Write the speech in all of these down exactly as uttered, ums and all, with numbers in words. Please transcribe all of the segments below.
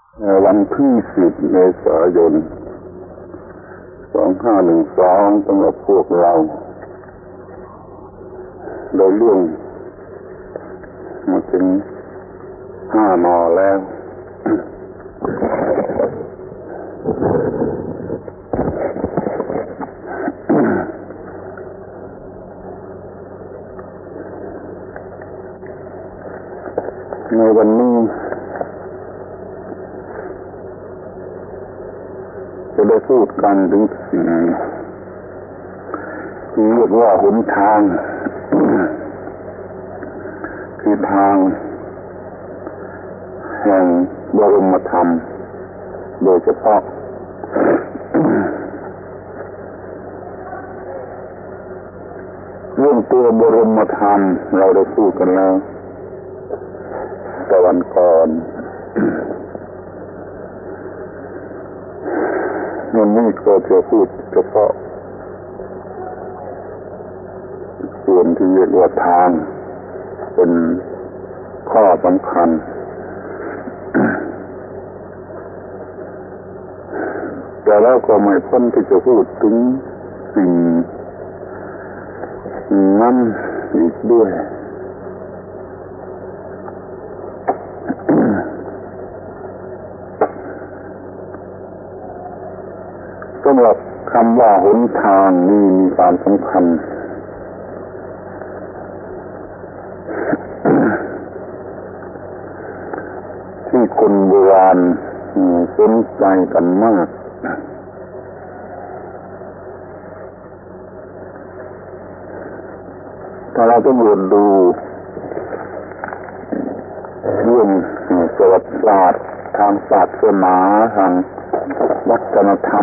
วันที่สิบเมษายนสองห้าหนึ่งสองสำหรับพวกเราโดยล่วงมาถึงห้านอแล้วในวันนี้จะได้พูดกันถึงสิ่งที่เรียกว่าหนทางคือทางแห่งบรมธรรมโดยเฉพาะเรื่องตัวบรมธรรมเราได้พูดกันแล้วแต่วันก่อนวันนี้ก็จะพูดเฉพาะส่วนที่เรียกว่าทางเป็นข้อสำคัญแต่แล้วก็ไม่พ้นที่จะพูดถึงสิ่งนั้นอีกด้วยสำหรับคำว่าหนทางนี่มีความสำคัญที่คนโบราณสนใจกันมากถ้าเราจะดูดูเรื่องประวัติศาสตร์ทางศาสนาทางวัฒนธรรม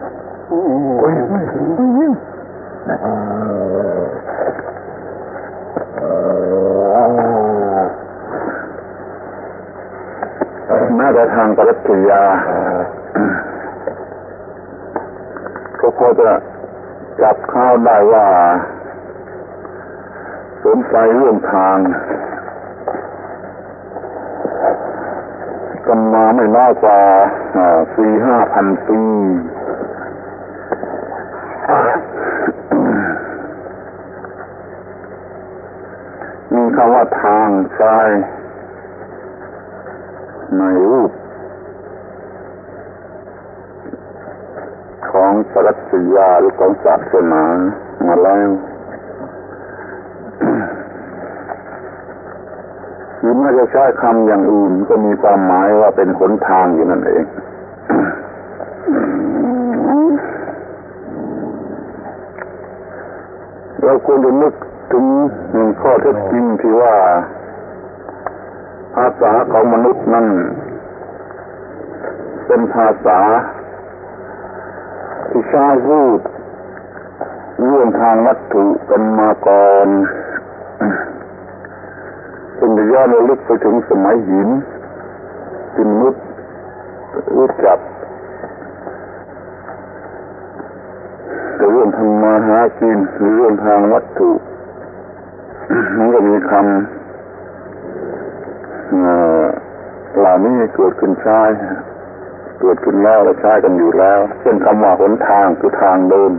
แม้แต่ทางปรัชญาก็พอจะจับเข้าได้ว่าสนใจเรื่องทางกันมาไม่น้อยกว่าสี่ห้าพันปีมีคำว่าทางทรายในรูปของปรัชญาหรือของศาสนามาแล้วหรือไม่จะใช้คำอย่างอื่นก็มีความหมายว่าเป็นหนทางอยู่นั่นเองเราควรจะนึกถึงข้อเท็จจริงที่ว่าภาษาของมนุษย์นั้นเป็นภาษาที่ใช้พูดเรื่องทางวัตถุกันมาก่อนจนย้อนระลึกไปถึงสมัยหินที่มนุษย์รู้จักแต่เรื่องทางมาหากินหรือเรื่องทางวัตถุมันก็มีคำเหล่านี้เกิดขึ้นใช้เกิดขึ้นแล้วและใช้กันอยู่แล้วเช่นคำว่าหนทางคือทางเดิน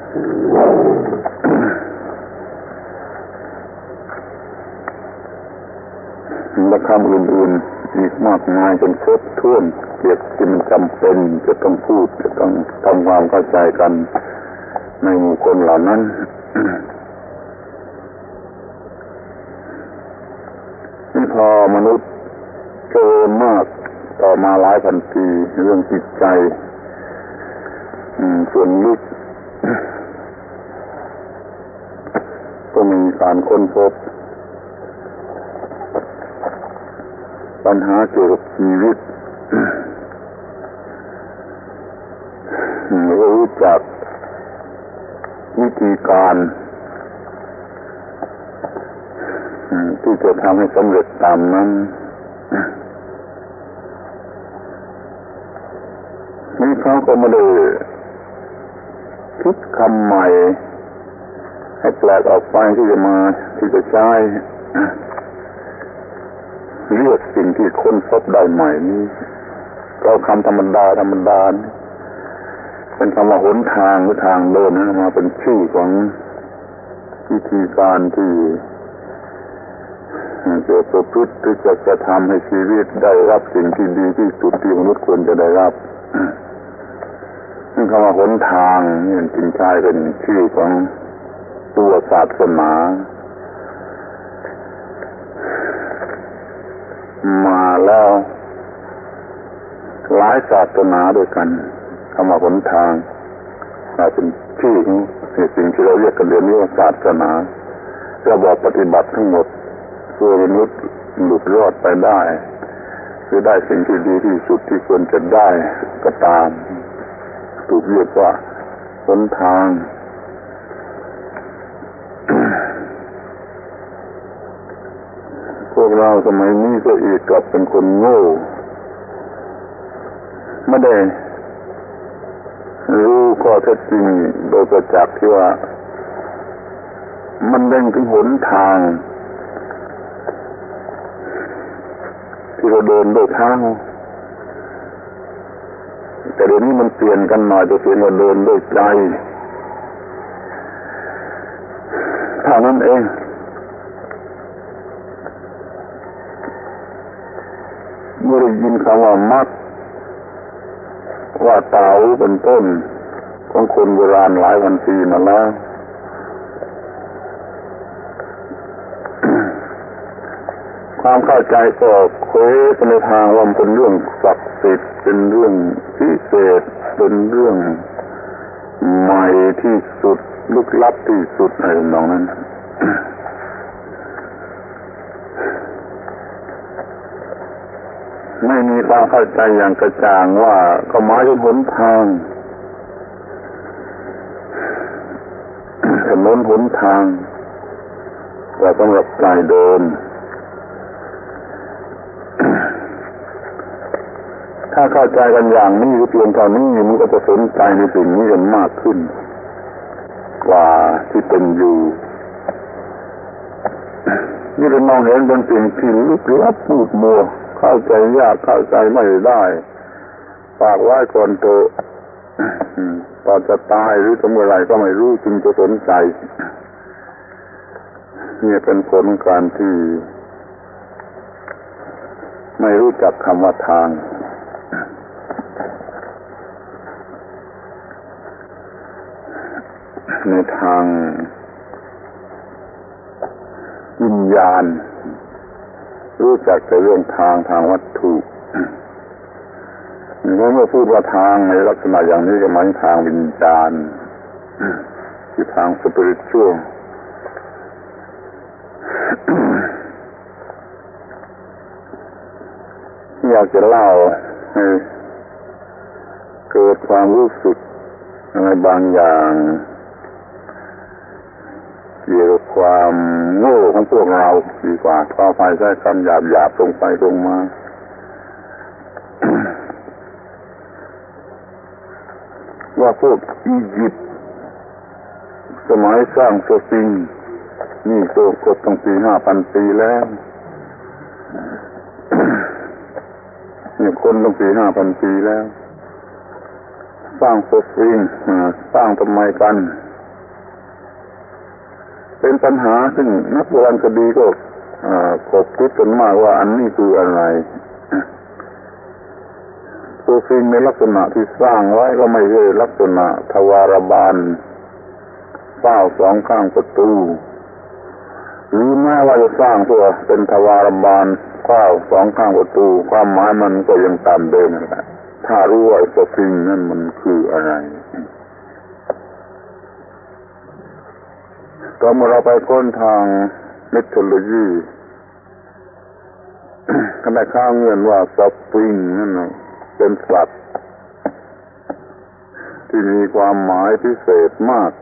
และคำอื่นๆอีกมากมายจนครบถ้วนเกี่ยวกับมันจำเป็นจะต้องพูดจะต้องทำความเข้าใจกันในหมู่คนเหล่านั้นนี่พอมนุษย์เจริญมากต่อมาหลายพันปีเรื่องจิตใจส่วนลึกก็มีการค้นพบปัญหาเกี่ยวกับชีวิตรู้จักวิธีการที่จะทำให้สำเร็จตามนั้นนี่เขาก็ไม่ได้คิดคำใหม่ให้แปลกออกไปที่จะมาที่จะใช้ เรียกสิ่งที่ค้นพบได้ใหม่นี้เอาคำธรรมดาธรรมดาเป็นคำว่าหนทางหรือทางเดินนั้นมาเป็นชื่อของวิธีการที่จะประพฤติหรือจะกระทำให้ชีวิตได้รับสิ่งที่ดีที่สุดที่มนุษย์ควรจะได้รับซึ่งคำว่าหนทางนี่จึงใช้เป็นชื่อของตัวศาสนามาแล้วหลายศาสนาด้วยกันคำว่าหนทางเป็นชื่อของสิ่งที่เราเรียกกันเดี๋ยวนี้ว่าศาสนาระบบปฏิบัติทั้งหมดเพื่อมนุษย์หลุดรอดไปได้คือได้สิ่งที่ดีที่สุดที่ควรจะได้ก็ตามถูกเรียกว่าหนทางพวกเราสมัยนี้ก็อีกกลับเป็นคนโง่ไม่ได้รู้ข้อเท็จจริงโดยประจักษ์ที่ว่ามันเป็นถึงหนทางที่เราเดินด้วยเท้าแต่เดี๋ยวนี้มันเปลี่ยนกันหน่อยจะเปลี่ยนว่าเดินด้วยใจเท่านั้นเองเมื่อได้ยินคำว่ามรรคว่าเต๋าเป็นต้นของคนโบราณหลายพันปีมาแล้วความเข้าใจก็เคว้งไปในทางว่ามันเป็นเรื่องศักดิ์สิทธิ์เป็นเรื่องพิเศษเป็นเรื่องใหม่ที่สุดลึกลับที่สุดอะไรทำนองนั้นไม่มีความเข้าใจอย่างกระจ่างว่าก็หมายถึงหนทางถนนหนทางแต่สำหรับกายเดินถ้าเข้าใจกันอย่างนี้หรือเพียงเท่านี้มันก็จะสนใจในสิ่งนี้กันมากขึ้นกว่าที่เป็นอยู่นี่เรามองเห็นเป็นสิ่งที่ลึกลับมืดมัวเข้าใจยากเข้าใจไม่ได้ฝากไว้ก่อนเถอะตอนจะตายหรือจะเมื่อไรก็ไม่รู้จึงจะสนใจนี่เป็นผลของการที่ไม่รู้จักคำว่าทางในทางวิญญาณรู้จักแต่เรื่องทางทางวัตถุเมื่อพูดว่าทางในลักษณะอย่างนี้ก็หมายทางวิญญาณคือทางสปิริตชัวลอยากจะเล่าให้เกิดความรู้สึกอะไรบางอย่างเกี่ยวกับความโง่ของพวกเราดีกว่าขอไปใช้คำหยาบๆตรงไปตรงมา ว่าพวกอียิปต์สมัยสร้างสฟิงค์นี่โตกบตั้งปีห้าพันปีแล้วนี่คนตั้งปีห้าพันปีแล้วสร้างสฟิงค์สร้างทำไมกันเป็นปัญหาซึ่งนักโบราณคดีก็คบคิดกันมากว่าอันนี้คืออะไรตัวสิ่งในลักษณะที่สร้างไว้ก็ไม่ใช่ลักษณะทวารบานเฝ้าสองข้างประตูหรือแม้ว่าจะสร้างตัวเป็นทวารบานเฝ้าสองข้างประตูความหมายมันก็ยังตามเดิมนั่นแหละถ้ารู้ว่าตัวสิ่งนั้นมันคืออะไรก็เมื่อเราไปค้นทางเมทโลจีก็ได้ข้าวเงื่อนว่าสปริงนั่นน่ะเป็นสัตว์ที่มีความหมายพิเศษมาก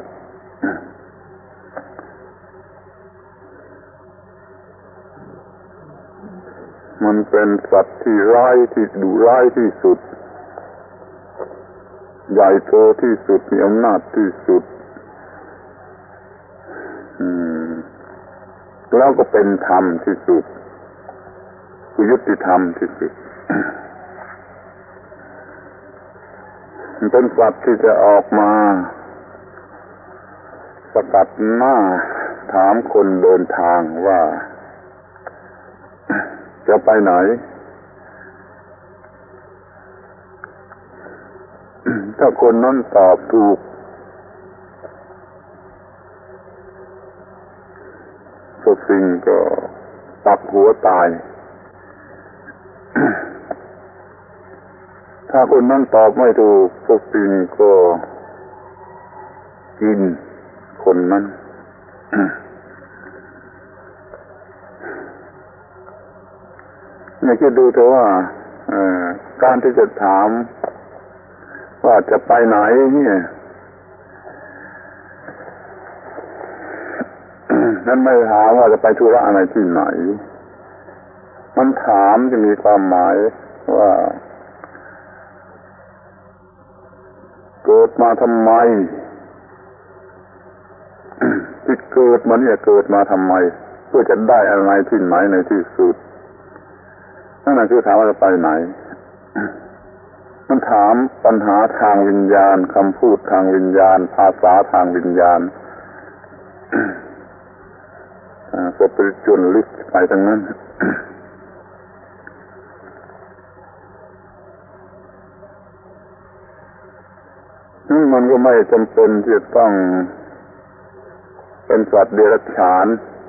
มันเป็นสัตว์ที่ร้ายที่ดุร้ายที่สุดใหญ่โตที่สุดมีอำนาจที่สุดแล้วก็เป็นธรรมที่สุดคือยุติธรรมที่สุดเป็นสัตว์ที่จะออกมาสกัดหน้าถามคนเดินทางว่าจะไปไหนถ้าคนนั้นตอบถูกทุกสิ่งก็ปักหัวตายถ้าคนนั้นตอบไม่ถูกทุกสิ่งก็กินคนนั้นเนี่ยคิดดูเถอะว่าการที่จะถามว่าจะไปไหนเนี่ยนั่นไม่ถามว่าจะไปธุระอะไรที่ไหนมันถามจะมีความหมายว่าเกิดมาทำไมที่เกิดมาเนี่ยเกิดมาทำไมเพื่อจะได้อะไรที่ไหนในที่สุดนั่นคือถามว่าจะไปไหนมันถามปัญหาทางวิญญาณคำพูดทางวิญญาณภาษาทางวิญญาณสปิริตชวลลิสต์ไปทั้งนั้นมันก็ไม่จำเป็นที่จะต้องเป็นสัตว์เดรัจฉาน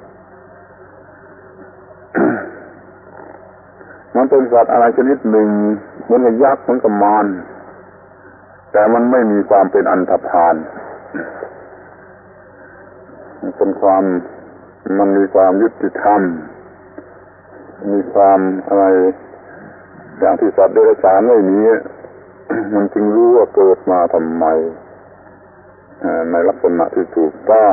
มันเป็นสัตว์อะไรชนิดหนึ่งเหมือนกับยักษ์เหมือนกับมารแต่มันไม่มีความเป็นอันธพาลมันเป็นความมันมีความยุติธรรมมีความอะไรอย่างที่สัตว์เดรัจฉานไม่มีมันจึงรู้ว่าเกิดมาทำไมในลักษณะที่ถูกต้อง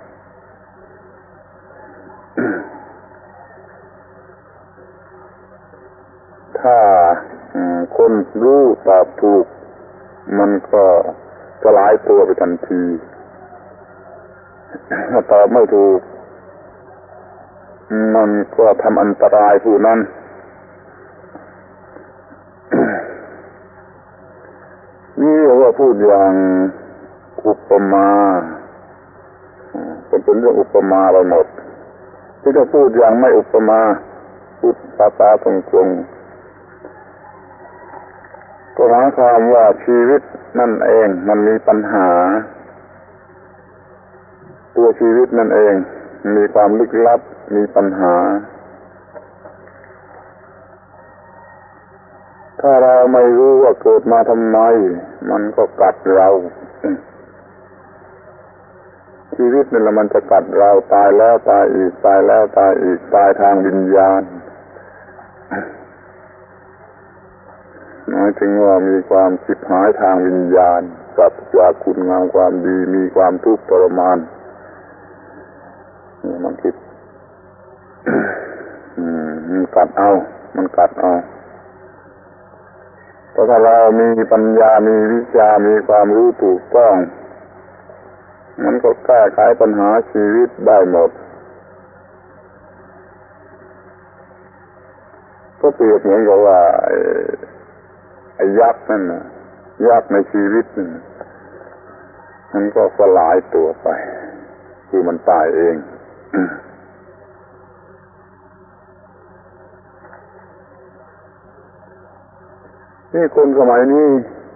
ถ้าคนรู้ตอบถูกมันก็สลายตัวไปทันทีถ้าตอบไม่ถูกมันก็ทำอันตรายผู้นั้นนี่ว่าพูดอย่างอุปมาเป็นเรื่องอุปมาเราหมดที่จะพูดอย่างไม่อุปมาพูดภาษาตรงๆก็หมายความว่าชีวิตนั่นเองมันมีปัญหาตัวชีวิตนั่นเองมีความลึกลับมีปัญหาถ้าเราไม่รู้ว่าเกิดมาทำไมมันก็กัดเราชีวิตนี่แหละมันจะกัดเราตายแล้วตายอีกตายแล้วตายอีกตายทางวิญญาณหมายถึงว่ามีความชิบหายทางวิญญาณกับจากคุณงามความดีมีความทุกข์ทรมานนี่มันคิดมันกัดเอามันกัดเอาเพราะถ้าเรามีปัญญามีวิชามีความรู้ถูกต้องมันก็แก้ไขปัญหาชีวิตได้หมดก็เปรียบเหมือนกับว่าไอ้ยักษ์นั่นน่ะยักษ์ในชีวิตนั่นมันก็สลายตัวไปคือมันตายเองนี่คนสมัยนี้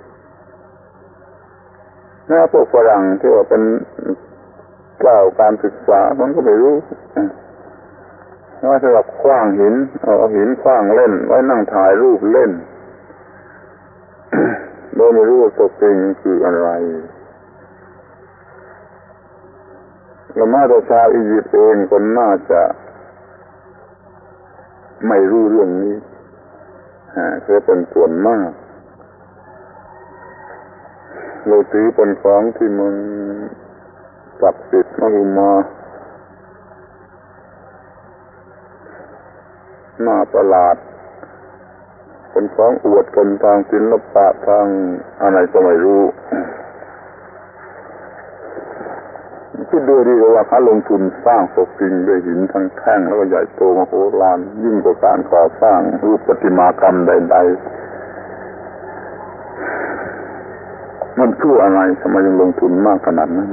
น่าพวกฝรั่งที่ว่าเป็นเจ้าการศึกษามันก็ไม่รู้ว่าสำหรับขว้างหินเอาหินขว้างเล่นไว้นั่งถ่ายรูปเล่นโดยไม่รู้ว่าตัวจริงคืออะไรและแม้แต่ชาวอียิปต์เองคนน่าจะไม่รู้เรื่องนี้คือเป็นส่วนมากเลยถือเป็นของที่มันศักดิ์สิทธิ์มหุมาน่าประหลาดเป็นของอวดกันทางศิลปะทางอะไรก็ไม่รู้คิดดูดีว่าเขาลงทุนสร้างศพจริงด้วยหินทั้งแท่งแล้วก็ใหญ่โตมโหฬารยิ่งกว่าการก่อสร้างรูปประติมากรรมใดๆมันเพื่ออะไรทำไมยังลงทุนมากขนาดนั้น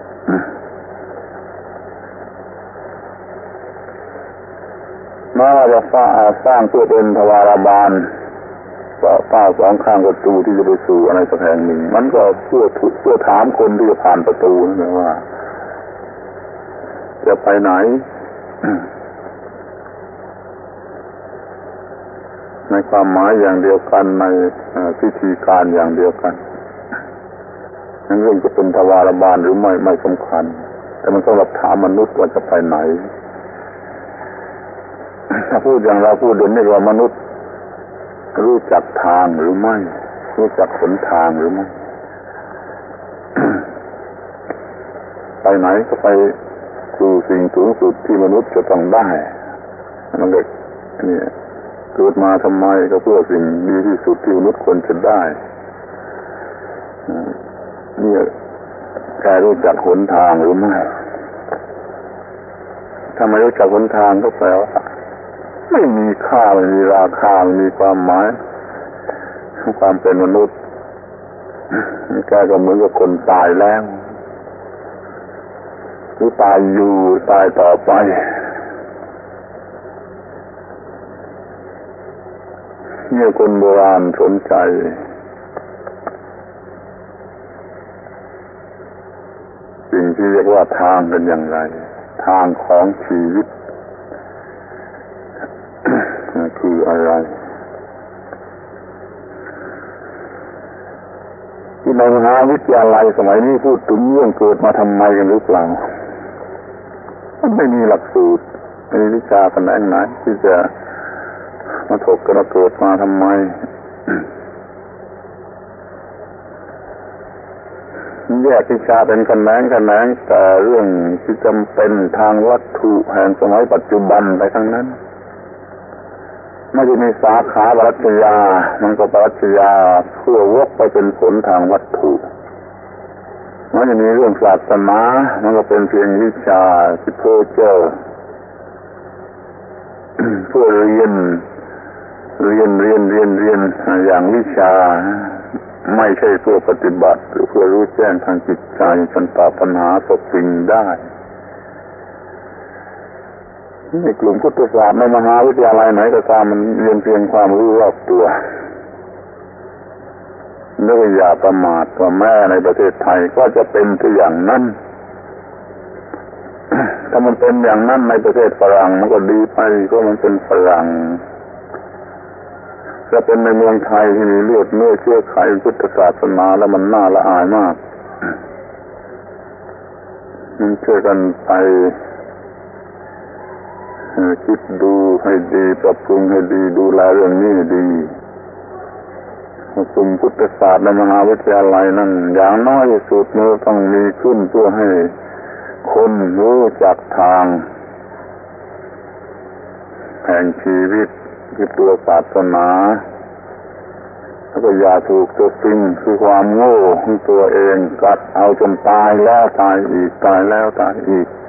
มาจะสร้างสร้างเพื่อเป็นทวารบาลก็เป้าสองข้างประตูที่จะไปสู่อะไรสักแห่งหนึ่งมันก็เพื่อเพื่อถามคนที่จะผ่านประตูนั่นว่าจะไปไหนในความหมายอย่างเดียวกันในพิธีการอย่างเดียวกันนั่นเรื่องจะเป็นทวารบาลหรือไม่ไม่สำคัญแต่มันต้องรับถามมนุษย์ว่าจะไปไหนถ้าพูดอย่างเราพูดเดี๋ยวนี้ว่ามนุษย์รู้จักทางหรือไม่รู้จักหนทางหรือไม่ ไปไหนก็ไปสู่สิ่งสูงสุดที่มนุษย์จะต้องได้นั่นแหละนี่เกิดมาทำไมก็เพื่อสิ่งดีที่สุดที่มนุษย์ควรจะได้นี่แกรู้จักหนทางหรือไม่ถ้าไม่รู้จักหนทางก็แปลว่าไม่มีค่าไม่มีราคาไม่มีความหมายความเป็นมนุษย์แกก็เหมือนกับคนตายแล้วหรือตายอยู่ตายต่อไปเนี่ยคนโบราณสนใจสิ่งที่เรียกว่าทางเป็นอย่างไรทางของชีวิตคืออะไรที่ในมหาวิทยาลัยสมัยนี้พูดถึงเรื่องเกิดมาทำไมกันหรือเปล่ามันไม่มีหลักสูตรไม่มีวิชาแขนงไหนที่จะมาถกกันว่าเกิดมาทำไมแยกวิชาเป็นแขนงแขนงแต่เรื่องที่จำเป็นทางวัตถุแห่งสมัยปัจจุบันไปทั้งนั้นไม่ได้มีสาขาปรัชญามันก็ปรัชญาเพื่อวกไปเป็นผลทางวัตถุมันจะมีเรื่องศาสนามันก็เป็นเพียงวิชาที่เพ้อเจ้อเพื่อเรียนเรียนเรียนเรียนเรียนอย่างวิชาไม่ใช่เพื่อปฏิบัติหรือเพื่อรู้แจ้งทางจิตใจจนตอบปัญหาตกสิ่งได้ในกลุ่มพุทธศาสตร์ในมหาวิทยาลัยไหนก็ตามมันเรียนเพียงความรู้รอบตัวนึกอย่าประมาทว่าแม่ในประเทศไทยก็จะเป็นที่อย่างนั้น ถ้ามันเป็นอย่างนั้นในประเทศฝรั่งมันก็ดีไปก็มันเป็นฝรั่งจะเป็นในเมืองไทยที่มีเลือดเนื้อเชื้อไขพุทธศาสนาแล้วมันน่าละอายมากมันช่วยกันไปคิดดูให้ดีปรับปรุงให้ดีดูแลเรื่องนี้ให้ดีกลุ่มพุทธศาสตร์ในมหาวิทยาลัยนั้นอย่างน้อยที่สุดมันต้องมีขึ้นเพื่อให้คนรู้จักทางแห่งชีวิตคือตัวศาสนาแล้วก็อย่าถูกตัวสิ่งคือความโง่ของตัวเองกัดเอาจนตายแล้วตายอีกตายแล้วตายอีก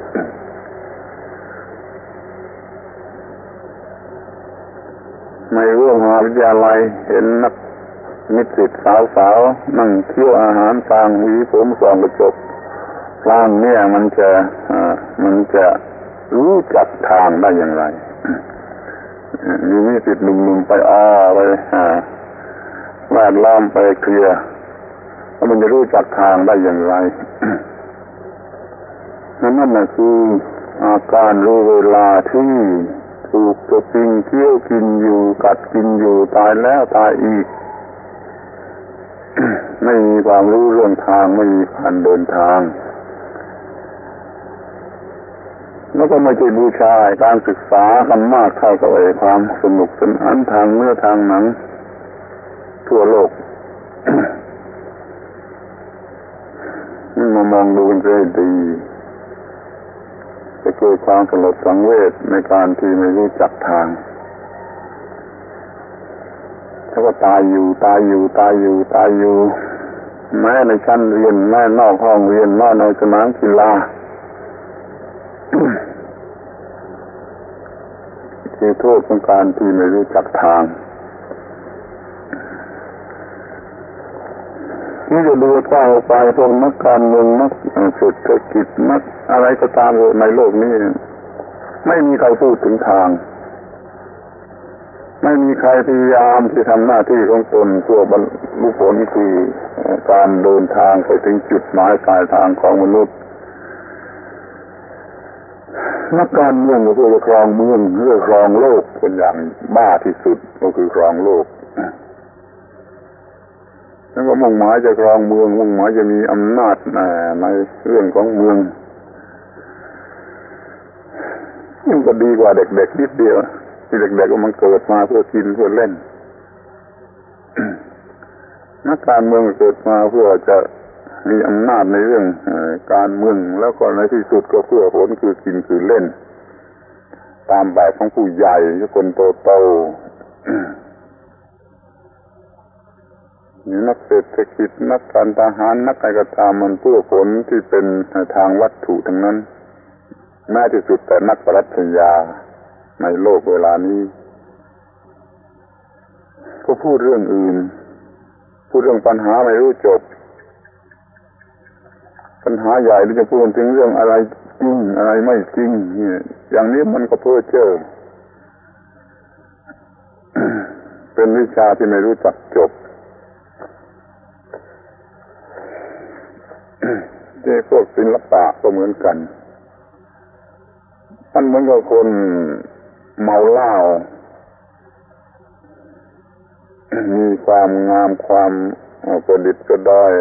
ในเรื่องมหาวิทยาลัยเห็นนักนิสิตสาวๆนั่งเคี้ยวอาหารต่างหวีผมส่องกระจกร่างเนี่ยมันจะมันจะรู้จักทางได้อย่างไรมีนิสิตหนุ่มๆไปอ้อไปแวดล้อมไปเคลียร์แล้วมันจะรู้จักทางได้อย่างไรนั่นนั่นน่ะคืออาการรู้เวลาที่ถูกตัวจริงเที่ยวกินอยู่กัดกินอยู่ตายแล้วตายอีก ไม่มีความรู้เรื่องทางไม่มีการเดินทางแล้วก็ไม่ใช่บูชาการศึกษากันมากเท่ากับไอ้ความสนุกสนานทางเนื้อทางหนังทั่วโลก นี่มามองดูกันให้ดีจะเกิดความสลดสังเวชในการที่ไม่รู้จักทางแล้วก็ตายอยู่ตายอยู่ตายอยู่ตายอยู่แม้ในชั้นเรียนแม้นอกห้องเรียนแม้ในสนามกีฬา คือโทษของการที่ไม่รู้จักทางนี่จะดูกว้างไปพวกนักการเมืองนักเศรษฐกิจนักอะไรก็ตามในโลกนี้ไม่มีใครพูดถึงทางไม่มีใครพยายามที่ทำหน้าที่ของตนเพื่อบรรลุผลคือการเดินทางไปถึงจุดหมายปลายทางของมนุษย์นักการเมืองก็เพื่อครองเมืองเพื่อครองโลกเป็นอย่างบ้าที่สุดก็คือครองโลกแล้วก็มุ่งหมายจะครองเมืองมุ่งหมายจะมีอำนาจในเรื่องของเมืองมันก็ดีกว่าเด็กๆนิดเดียวที่เด็กๆก็มันเกิดมาเพื่อกินเพื่อเล่น นักการเมืองเกิดมาเพื่อจะมีอำนาจในเรื่องการเมืองแล้วก็ในที่สุดก็เพื่อผลคือกินคือเล่นตามแบบของผู้ใหญ่คนโตๆนี่นักเศรษฐกิจนักการทหารนักอะไรก็ตามมันเพื่อผลที่เป็นทางวัตถุทั้งนั้นแม้ที่สุดแต่นักปรัชญาในโลกเวลานี้ก็พูดเรื่องอื่นพูดเรื่องปัญหาไม่รู้จบปัญหาใหญ่ที่จะพูดถึงเรื่องอะไรจริงอะไรไม่จริงเนี่ยอย่างนี้มันก็เพ้อเจ้อ เป็นวิชาที่ไม่รู้จักจบ ที่พวกศิลปะก็เหมือนกันมันเหมือนกับคนเมาเหล้ามีความงามความประดิษฐ์ประดอย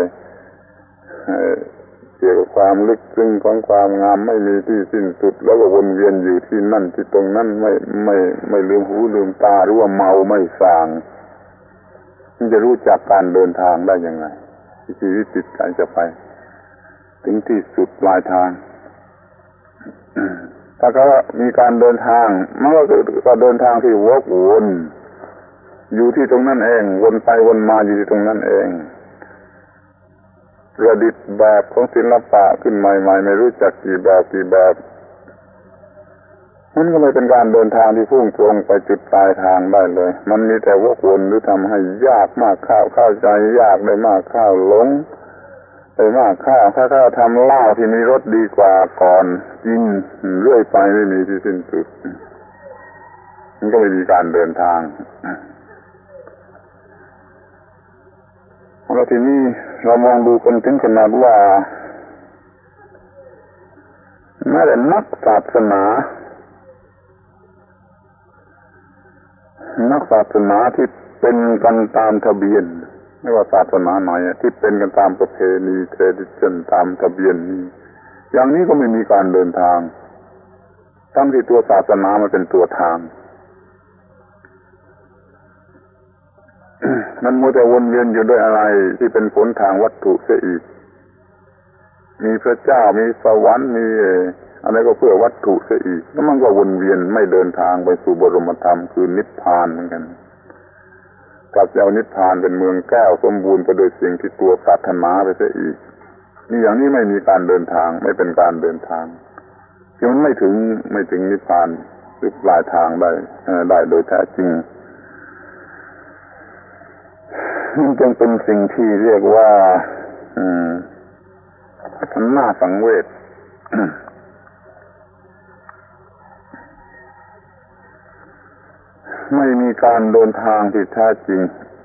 เกี่ยวกับความลึกซึ้งของความงามไม่มีที่สิ้นสุดแล้วก็วนเวียนอยู่ที่นั่นที่ตรงนั้นไม่ไม่ไม่ลืมหูลืมตาหรือว่าเมาไม่ส่างมันจะรู้จักการเดินทางได้ยังไงชีวิตจิตใจจะไปถึงที่สุดปลายทางถ้าเขามีการเดินทางมันก็ก็เดินทางที่วกวนอยู่ที่ตรงนั้นเองวนไปวนมาอยู่ที่ตรงนั้นเองประดิษฐ์แบบของศิลปะขึ้นใหม่ๆไม่รู้จักกี่แบบกี่แบบมันก็ไม่เป็นการเดินทางที่พุ่งตรงไปจุดปลายทางได้เลยมันมีแต่วกวนหรือทำให้ยากมากข้าวเข้าใจยากได้มากข้าวหลงได้มากข้าวถ้าถ้าทำเหล้าที่มีรสดีกว่าก่อนกินเรื่อยไปไม่มีที่สิ้นสุดมันก็ไม่มีการเดินทางแล้วทีนี้เรามองดูกันถึงขนาดว่าแม้แต่นักศาสนานักศาสนาที่เป็นกันตามทะเบียนไม่ว่าศาสนาไหนที่เป็นกันตามประเพณี tradition ตามทะเบียนนี้อย่างนี้ก็ไม่มีการเดินทางทั้งที่ตัวศาสนามันเป็นตัวทางมันมัวแต่วนเวียนอยู่ด้วยอะไรที่เป็นผลทางวัตถุเสียอีกมีพระเจ้ามีสวรรค์มีอะไรก็เพื่อวัตถุเสียอีกแล้วมันก็วนเวียนไม่เดินทางไปสู่บรมธรรมคือนิพพานเหมือนกันกลับจะเอานิพพานเป็นเมืองแก้วสมบูรณ์ไปด้วยสิ่งที่ตัวปรารถนาไปเสียอีกนี่อย่างนี้ไม่มีการเดินทางไม่เป็นการเดินทางคือมันไม่ถึงไม่ถึงนิพพานหรือปลายทางได้ได้โดยแท้จริงมันจึงเป็นสิ่งที่เรียกว่าอืมน่าสังเวช ไม่มีการเดินทางที่แท้จริง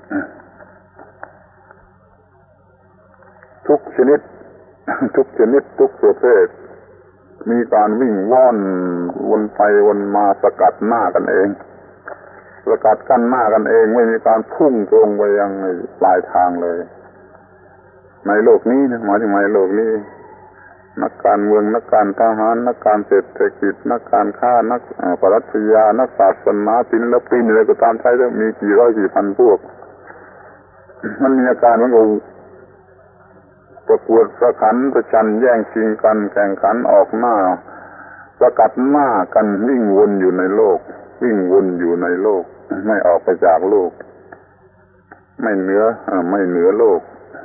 ทุกชนิดทุกชนิดทุกประเภทมีการวิ่งว่อนวนไปวนมาสกัดหน้ากันเองสกัดกั้นหน้ากันเองไม่มีการพุ่งตรงไปยังปลายทางเลยในโลกนี้นะหมายถึงในโลกนี้นักการเมืองนักการทหารนักการเศรษฐกิจนักการค้านักปรัชญานักศาสนาศิลปินอะไรก็ตามใช้แล้วมีกี่ร้อยกี่พันพวกมันมีอาการเหมือนกับประกวดประขันประชันแย่งชิงกันแข่งขันออกหน้าสกัดหน้ากันวิ่งวนอยู่ในโลกวิ่งวนอยู่ในโลกไม่ออกไปจากโลกไม่เหนือไม่เหนือโลก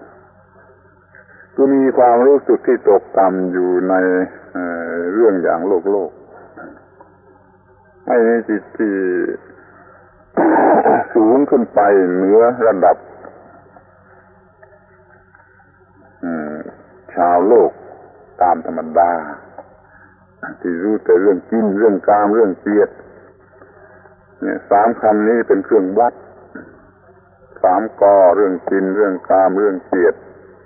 ก็มีความรู้สึกที่ตกต่ำอยู่ใน เอ่อ เรื่องอย่างโลกโลกไม่มีจิตที่ สูงขึ้นไปเหนือระดับชาวโลกตามธรรมดาที่รู้แต่เรื่องกินเรื่องกามเรื่องเกลียดเนี่ยสามคำนี้เป็นเครื่องวัดสามกอเรื่องกินเรื่องกามเรื่องเกลียด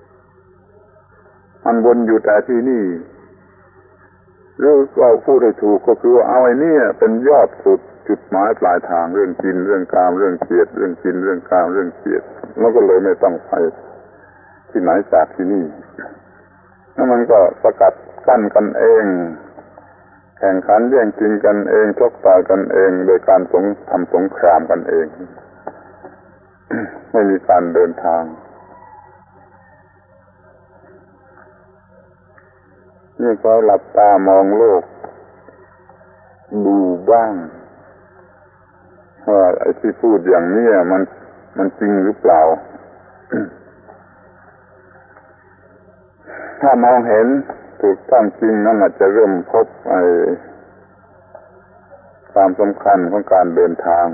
มันวนอยู่แต่ที่นี่หรือก็พูดให้ถูกก็คือว่าเอาไอ้นี่เป็นยอดสุดจุดหมายปลายทางเรื่องกินเรื่องกามเรื่องเกลียดเรื่องกินเรื่องกามเรื่องเกลียดแล้วก็เลยไม่ต้องไปที่ไหนจากที่นี่แล้วมันก็สกัดกั้นกันเองแข่งขันแย่งชิงกันเองชกต่อยกันเองโดยการสงทำสงครามกันเอง ไม่มีการเดินทางนี่ก็หลับตามองโลกดูบ้างว่าไอ้ที่พูดอย่างนี้มันมันจริงหรือเปล่า ถ้ามองเห็นถูกต้องจริงนั่นอาจจะเริ่มพบไอ้ความสำคัญของการเดินทาง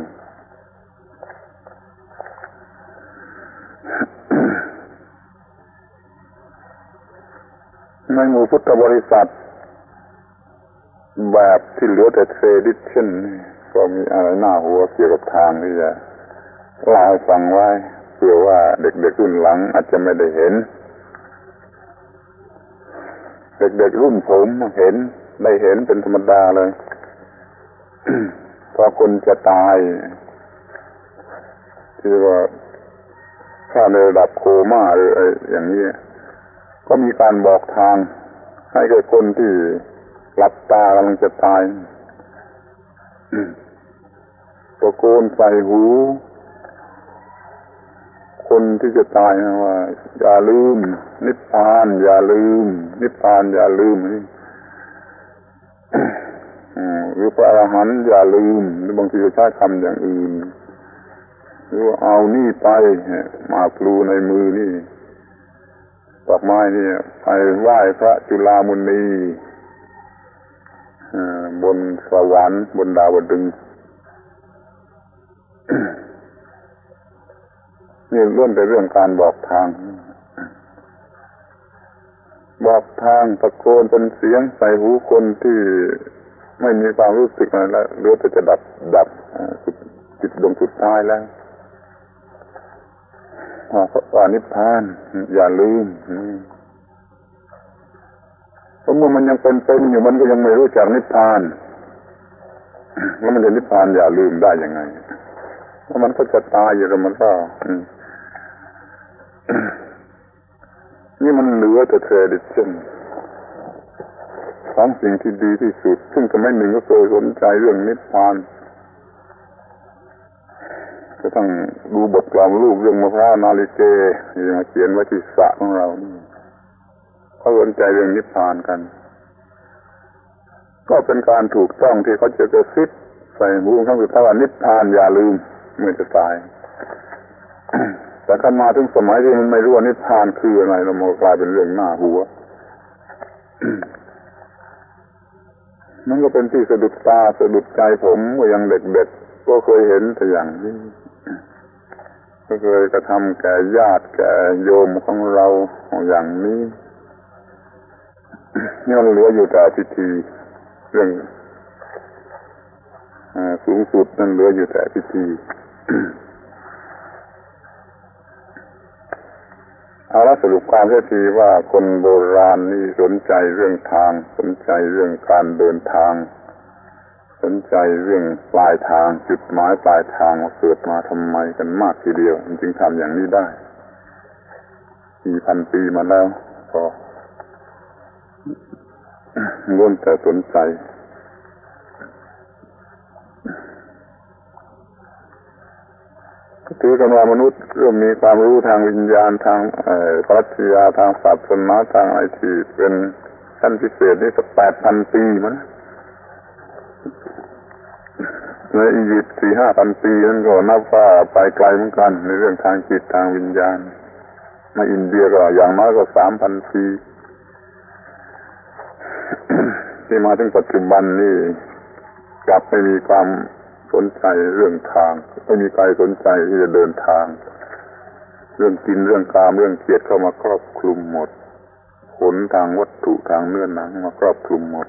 ในหมู่พุทธบริษัทแบบที่เหลือแต่ tradition ก็มีอะไรหน้าหัวเกี่ยวกับทางที่จะเล่าให้ฟังไว้เผื่อว่าเด็กๆรุ่นหลังอาจจะไม่ได้เห็นเด็กๆรุ่นผมเห็นได้เห็นเป็นธรรมดาเลย พอคนจะตายที่ว่าถ้าในระดับโคม่าหรืออะไรอย่างนี้ก็มีการบอกทางให้แก่คนที่หลับตากำลังจะตายตะโกนใส่หูคนที่จะตายนะว่าอย่าลืมนิพพานอย่าลืมนิพพานอย่าลืมนี่หรือพระอรหันต์อย่าลืมหรือบางทีก็ใช้คำอย่างอื่นหรือว่าเอานี่ไปหมากพลูในมือนี่ดอกไม้นี่ไปไหว้พระจุฬามณีบนสวรรค์บนดาวดึงส์นี่ล้วนแต่เรื่องการบอกทางบอกทางตะโกนเป็นเสียงใส่หูคนที่ไม่มีความรู้สึกอะไรแล้วเหลือแต่จะดับดับจิตดวงสุดท้ายแล้วว่านิพพานอย่าลืมเพราะเมื่อมันยังเป็นเป็นอยู่มันก็ยังไม่รู้จักนิพพานแล้วมันจะนิพพานอย่าลืมได้ยังไงเพราะมันก็จะตายอยู่แล้วมันก็นี่มันเหลือแต่ tradition ของสิ่งที่ดีที่สุดซึ่งสมัยหนึ่งก็เคยสนใจเรื่องนิพพานก็ต้องดูบทกลอนลูกเรื่องมะพร้าวนาลิเกที่มาเขียนไว้ที่สระของเราเขาสนใจเรื่องนิพพานกันก็เป็นการถูกต้องที่เขาจะกระซิบใส่หูข้างสุดท้ายว่านิพพานอย่าลืมเมื่อจะตาย แต่ถ้ามาถึงสมัยที่มันไม่รู้ว่านิพพานคืออะไรเรามากลายเป็นเรื่องหน้าหัว มันก็เป็นที่สะดุดตาสะดุดใจผมเมื่อยังเด็กๆก็เคยเห็นแต่อย่างนี้ก็เคยกระทำแก่ญาติแก่โยมของเราอย่างนี้นี่มันเหลืออยู่แต่พิธีเรื่องสูงสุดนั่นเหลืออยู่แต่พิธี เอาละสรุปความเสียทีว่าคนโบราณนี่สนใจเรื่องทางสนใจเรื่องการเดินทางสนใจเรื่องปลายทางจุดหมายปลายทางว่าเกิดมาทำไมกันมากทีเดียวจึงทำอย่างนี้ได้สี่พันปีมาแล้วก็ล้วนแต่สนใจถือกันว่ามนุษย์เริ่มมีความรู้ทางวิญญาณทางปรัชญาทางศาสนาทางอะไรที่เป็นขั้นพิเศษนี่สักแปดพันปีมั้งในอียิปต์สี่ห้าพันปีนั่นก็นับว่าไปไกลเหมือนกันในเรื่องทางจิตทางวิญญาณในอินเดียก็อย่างน้อยก็สามพันปีที่มาถึงปัจจุบันนี่กลับไม่มีความสนใจเรื่องทางไม่มีใครสนใจที่จะเดินทางเรื่องกินเรื่องกามเรื่องเกียรติเข้ามาครอบคลุมหมดผลทางวัตถุทางเนื้อหนังมาครอบคลุมหมด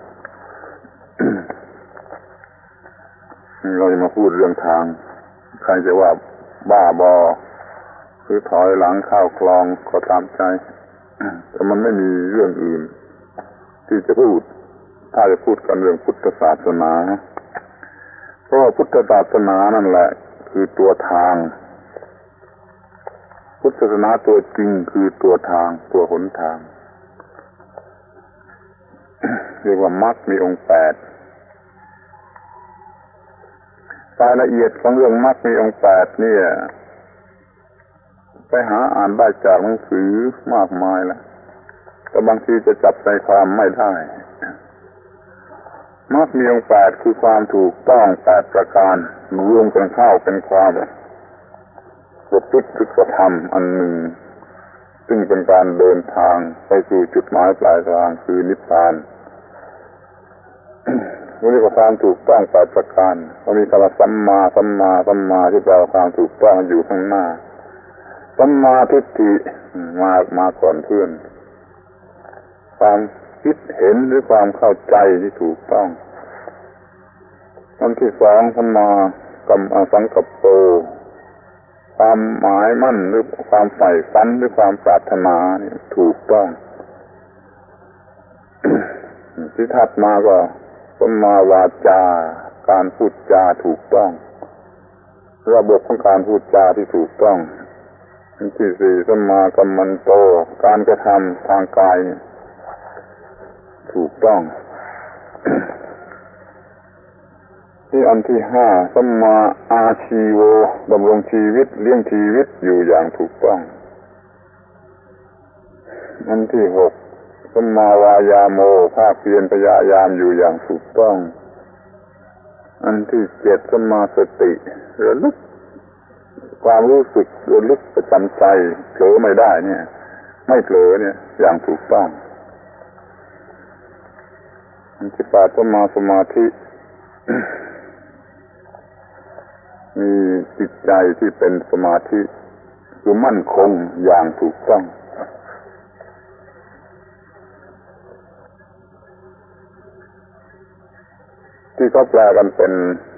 เราจะมาพูดเรื่องทางใครจะว่าบ้าบอหรือถอยหลังเข้าคลองก็ตามใจแต่มันไม่มีเรื่องอื่นที่จะพูดถ้าจะพูดกันเรื่องพุทธศาสนาเพราะพุทธศาสนานั่นแหละคือตัวทางพุทธศาสนาตัวจริงคือตัวทางตัวหนทางเรียกว่ามรรคมีองค์แปดรายละเอียดของเรื่องมรรคมีองค์แปดเนี่ยไปหาอ่านได้จากหนังสือมากมายแล้วแต่บางทีจะจับใจความไม่ได้มรรคมีองค์แปดคือความถูกต้องแปดประการรวมกันเข้าเป็นความประพฤติกระทำอันหนึ่งซึ่งเป็นการเดินทางไปสู่จุดหมายปลายทางคือนิพพานเรียกว่าความถูกต้องแปดประการเขามีคำว่าสัมมาสัมมาสัมมาที่แปลว่าความถูกต้องอยู่ข้างหน้าสัมมาทิฏฐิมามาก่อนเพื่อนความคิดเห็นหรือความเข้าใจที่ถูกต้องอันที่สองสัมมากัมสังกัปโปความหมายมั่นหรือความใฝ่ฝันหรือความปรารถนานี่ถูกต้อง ที่ถัดมาก็สัมมาวาจาการพูดจาถูกต้องระบบของการพูดจาที่ถูกต้องอันที่สี่สัมมากัมมันโตการกระทำทางกายถูกต้อง ที่อันที่ห้าสัมมาอาชีโวดำรงชีวิตเลี้ยงชีวิตอยู่อย่างถูกต้องอันที่หกสัมมาวายาโมภาคเพียรพยายามอยู่อย่างถูกต้องอันที่เจ็ดสัมมาสติระลึกความรู้สึกระลึกประจำใจเผลอไม่ได้เนี่ยไม่เผลอเนี่ยอย่างถูกต้องอันที่แปดสัมมาสมาธิ มีจิตใจที่เป็นสมาธิคือมั่นคงอย่างถูกต้องที่เขาแปลกันเป็น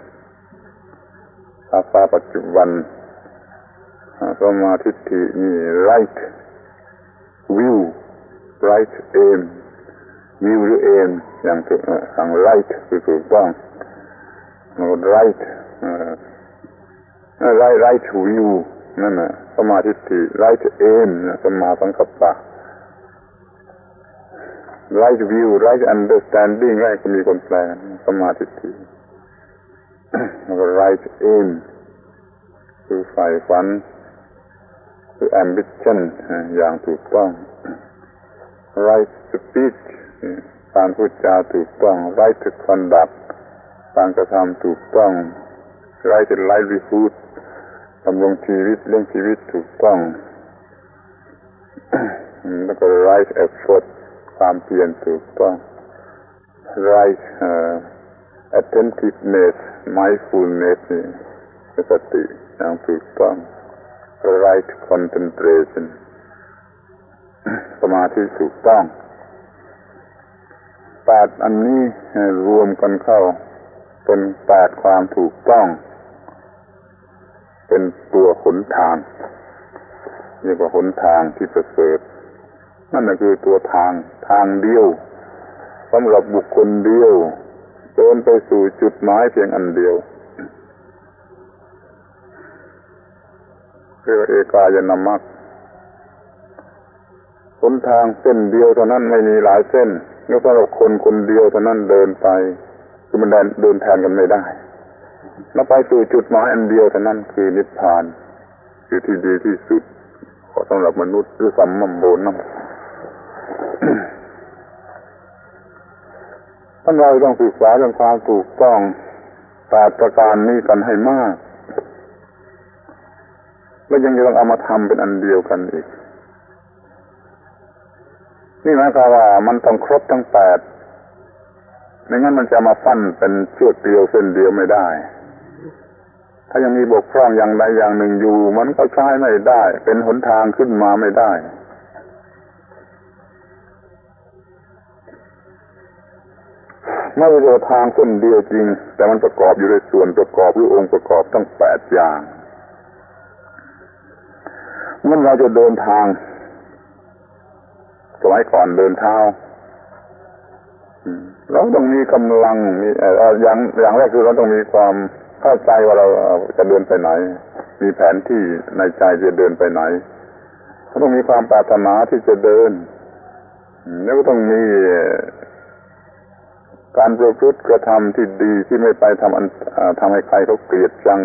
ภาษาปัจจุบันสมาธิที่มี right view right aim view หรือ aim อย่างถูกทาง right คือถูกต้อง right right right view นั่นน่ะสมาธิที่ right aim สมาสังกัปปะ right view right understanding อะไรก็มีคนแปลสมาธิที่แล้วก็ right aim คือใฝ่ฝันคือ ambition อย่างถูกต้อง right speech การพูดจาถูกต้อง right conduct การกระทำถูกต้อง right livelihood ดำรงชีวิตเลี้ยงชีวิตถูกต้อง แล้วก็ right effort ความเพียรถูกต้อง right uh, attentiveness mindfulness สติอย่างถูกต้อง right concentration สมาธิถูกต้องแปดอันนี้รวมกันเข้าเป็นแปดความถูกต้องเป็นตัวหนทางเรียกว่าหนทางที่ประเสริฐนั่นก็คือตัวทางทางเดียวสำหรับบุคคลเดียวเดินไปสู่จุดหมายเพียงอันเดียวเรียกว่าเอกายนามัคหนทางเส้นเดียวเท่านั้นไม่มีหลายเส้นแล้วสำหรับคนคนเดียวเท่านั้นเดินไปคือมันเดินแทนกันไม่ได้แล้วไปสู่จุดหมายอันเดียวเท่านั้นคือนิพพานคือที่ดีที่สุดสำหรับมนุษย์หรือสัมมัมโบนัม ท่านเราต้องศึกษาเรื่องความถูกต้องแปดประการนี้กันให้มากแล้วยังจะต้องเอามาทำเป็นอันเดียวกันอีกนี่หมายความว่ามันต้องครบทั้งแปดไม่งั้นมันจะมาฟันเป็นเชือกเดียวเส้นเดียวไม่ได้ถ้ายังมีบกพร่องอย่างใดอย่างหนึ่งอยู่มันก็ใช้ไม่ได้เป็นหนทางขึ้นมาไม่ได้ไม่ใช่ทางเส้นเดียวจริงแต่มันประกอบอยู่ในส่วนประกอบหรือองค์ประกอบตั้งแปดอย่างเมื่อเราจะเดินทางสมัยก่อนเดินเท้าเราต้องมีกำลังมีอย่างอย่างแรกคือเราต้องมีความเข้าใจว่าเราจะเดินไปไหนมีแผนที่ในใจจะเดินไปไหนเราต้องมีความปรารถนาที่จะเดินแล้วก็ต้องมีการประพฤติกระทำที่ดีที่ไม่ไปทำอันทำให้ใครเขาเกลียดชัง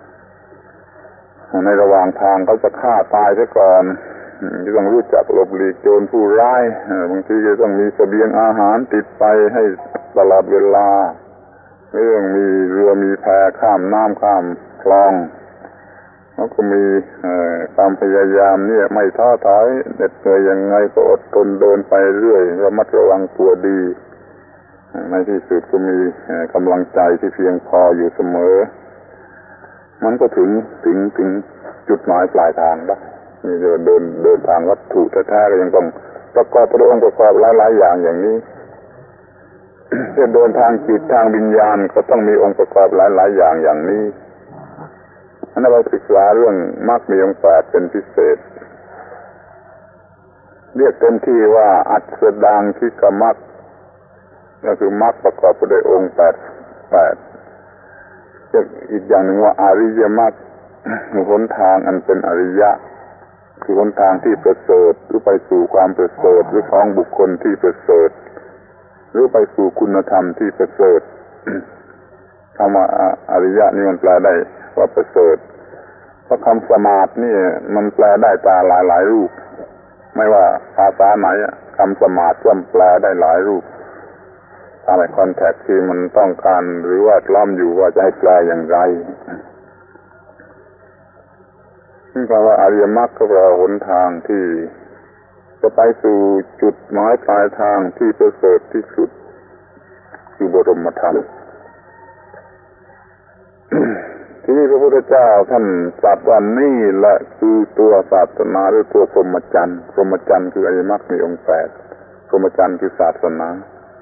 ในระหว่างทางเขาจะฆ่าตายซะก่อนจะต้องรู้จักหลบหลีกโจรผู้ร้ายบางทีจะต้องมีเสบียงอาหารติดไปให้ตลอดเวลาเรื่องมีเรือมีแพข้ามน้ำข้ามคลองแล้วก็มีความพยายามเนี่ยไม่ท้อถอยเหน็ดเหนื่อยยังไงก็อดทนเดินไปเรื่อยระมัดระวังตัวดีในที่สุดก็มีกำลังใจที่เพียงพออยู่เสมอมันก็ถึงถึงถึงจุดหมายปลายทางได้นี่จะเดินเดินทางวัตถุแท้ๆก็ยังต้องประกอบประองค์ประกอบหลายๆอย่างอย่างนี้จะเดินทางจิตทางวิญญาณก็ต้องมีองค์ประกอบหลายๆอย่างอย่างนี้อันนั้นเราศึกษาเรื่องมรรคมีองค์แปดเป็นพิเศษเรียกเต็มที่ว่าอัฏฐดังคิกมรรคก็คือมรรคประกอบไปด้วยองค์แปดแปดอีกอย่างหนึ่งว่าอริยมรรคหนทางอันเป็นอริยะคือหนทางที่ประเสริฐหรือไปสู่ความประเสริฐหรือของบุคคลที่ประเสริฐหรือไปสู่คุณธรรมที่ประเสริฐคำว่าอริยะนี่มันแปลได้ว่าประเสริฐเพราะคำสมาธินี่มันแปลได้ตาหลายหลายรูปไม่ว่าภาษาไหนคำสมาธิย่อมแปลได้หลายรูปอะไรคอนแทคที่มันต้องการหรือว่าล้อมอยู่ว่าจะให้แปลอย่างไรนี่ก็ว่าอริยมรรคก็แปลหนทางที่จะไปสู่จุดหมายปลายทางที่ประเสริฐที่สุดคือบรมธรรม ที่นี่พระพุทธเจ้าท่านตรัสว่านี่แหละคือตัวศาสนาหรือตัวพรหมจรรย์พรหมจรรย์คืออริยมรรคมีองค์แปดพรหมจรรย์คือศาสนา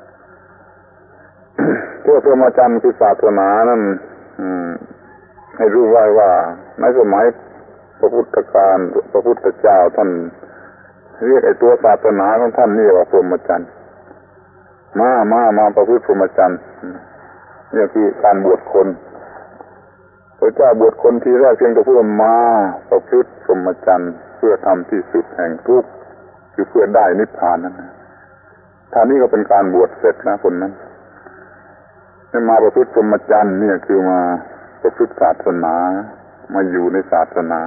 ตัวพรหมจรรย์คือศาสนานั้นให้รู้ไว้ว่าในสมัยพระพุทธกาลพระพุทธเจ้าท่านเรียกไอ้ตัวศาสนาของท่านนี่ว่าพรหมจรรย์มามามาประพฤติพรหมจรรย์นี่คือการบวชคนพระเจ้าบวชคนทีแรกเพียงแต่พูดมาประพฤติพรหมจรรย์เพื่อทำที่สุดแห่งทุกข์คือเพื่อได้นิพพานนั่นนะท่านี้ก็เป็นการบวชเสร็จนะคนนั้นมาประพฤติพรหมจรรย์เนี่ยคือมาประพฤติศาสนามาอยู่ในศาสนา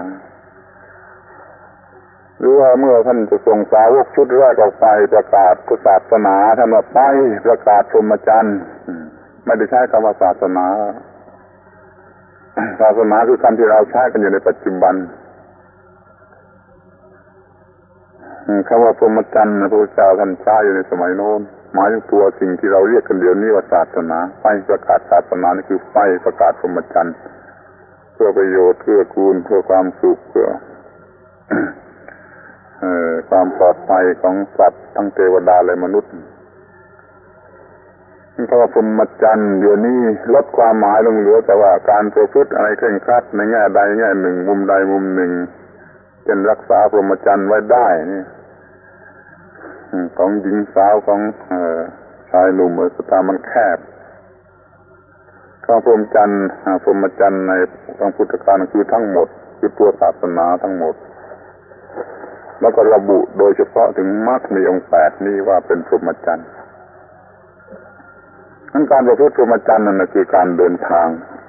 หรือว่าเมื่อท่านจะส่งสาวกชุดแรกออกไปประกาศศาสนาท่านว่าไปประกาศพรหมจรรย์ไม่ได้ใช้คำว่าศาสนาศาสนาคือคำที่เราใช้กันอยู่ในปัจจุบันคำว่าพรหมจรรย์พระพุทธเจ้าท่านใช้อยู่ในสมัยโน้นหมายถึงตัวสิ่งที่เราเรียกกันเดี๋ยวนี้ว่าศาสนาไปประกาศศาสนานี่คือไปประกาศพรหมจรรย์เพื่อประโยชน์เพื่อกูลเพื่อความสุขเพื่อเอ่อความปลอดภัยของสัตว์ทั้งเทวดาและมนุษย์นี่คำว่าพรหมจรรย์เดี๋ยวนี้ลดความหมายลงเหลือแต่ว่าการประพฤติอะไรเคร่งครัดในแง่ใดแง่หนึ่งมุมใดมุมหนึ่งเช่นรักษาพรหมจรรย์ไว้ได้นี่ของหญิงสาวของเอ่อชายหนุ่มสตามันแคบข้าพรหมจรรย์พรหมจรรย์ในทางพุทธกาลคือทั้งหมดคือตัวศาสนาทั้งหมดแล้วก็ระบุโดยเฉพาะถึงมรรคมีองค์แปดนี้ว่าเป็นพรหมจรรย์งั้นการประพฤติพรหมจรรย์นั่นคือการเดินทาง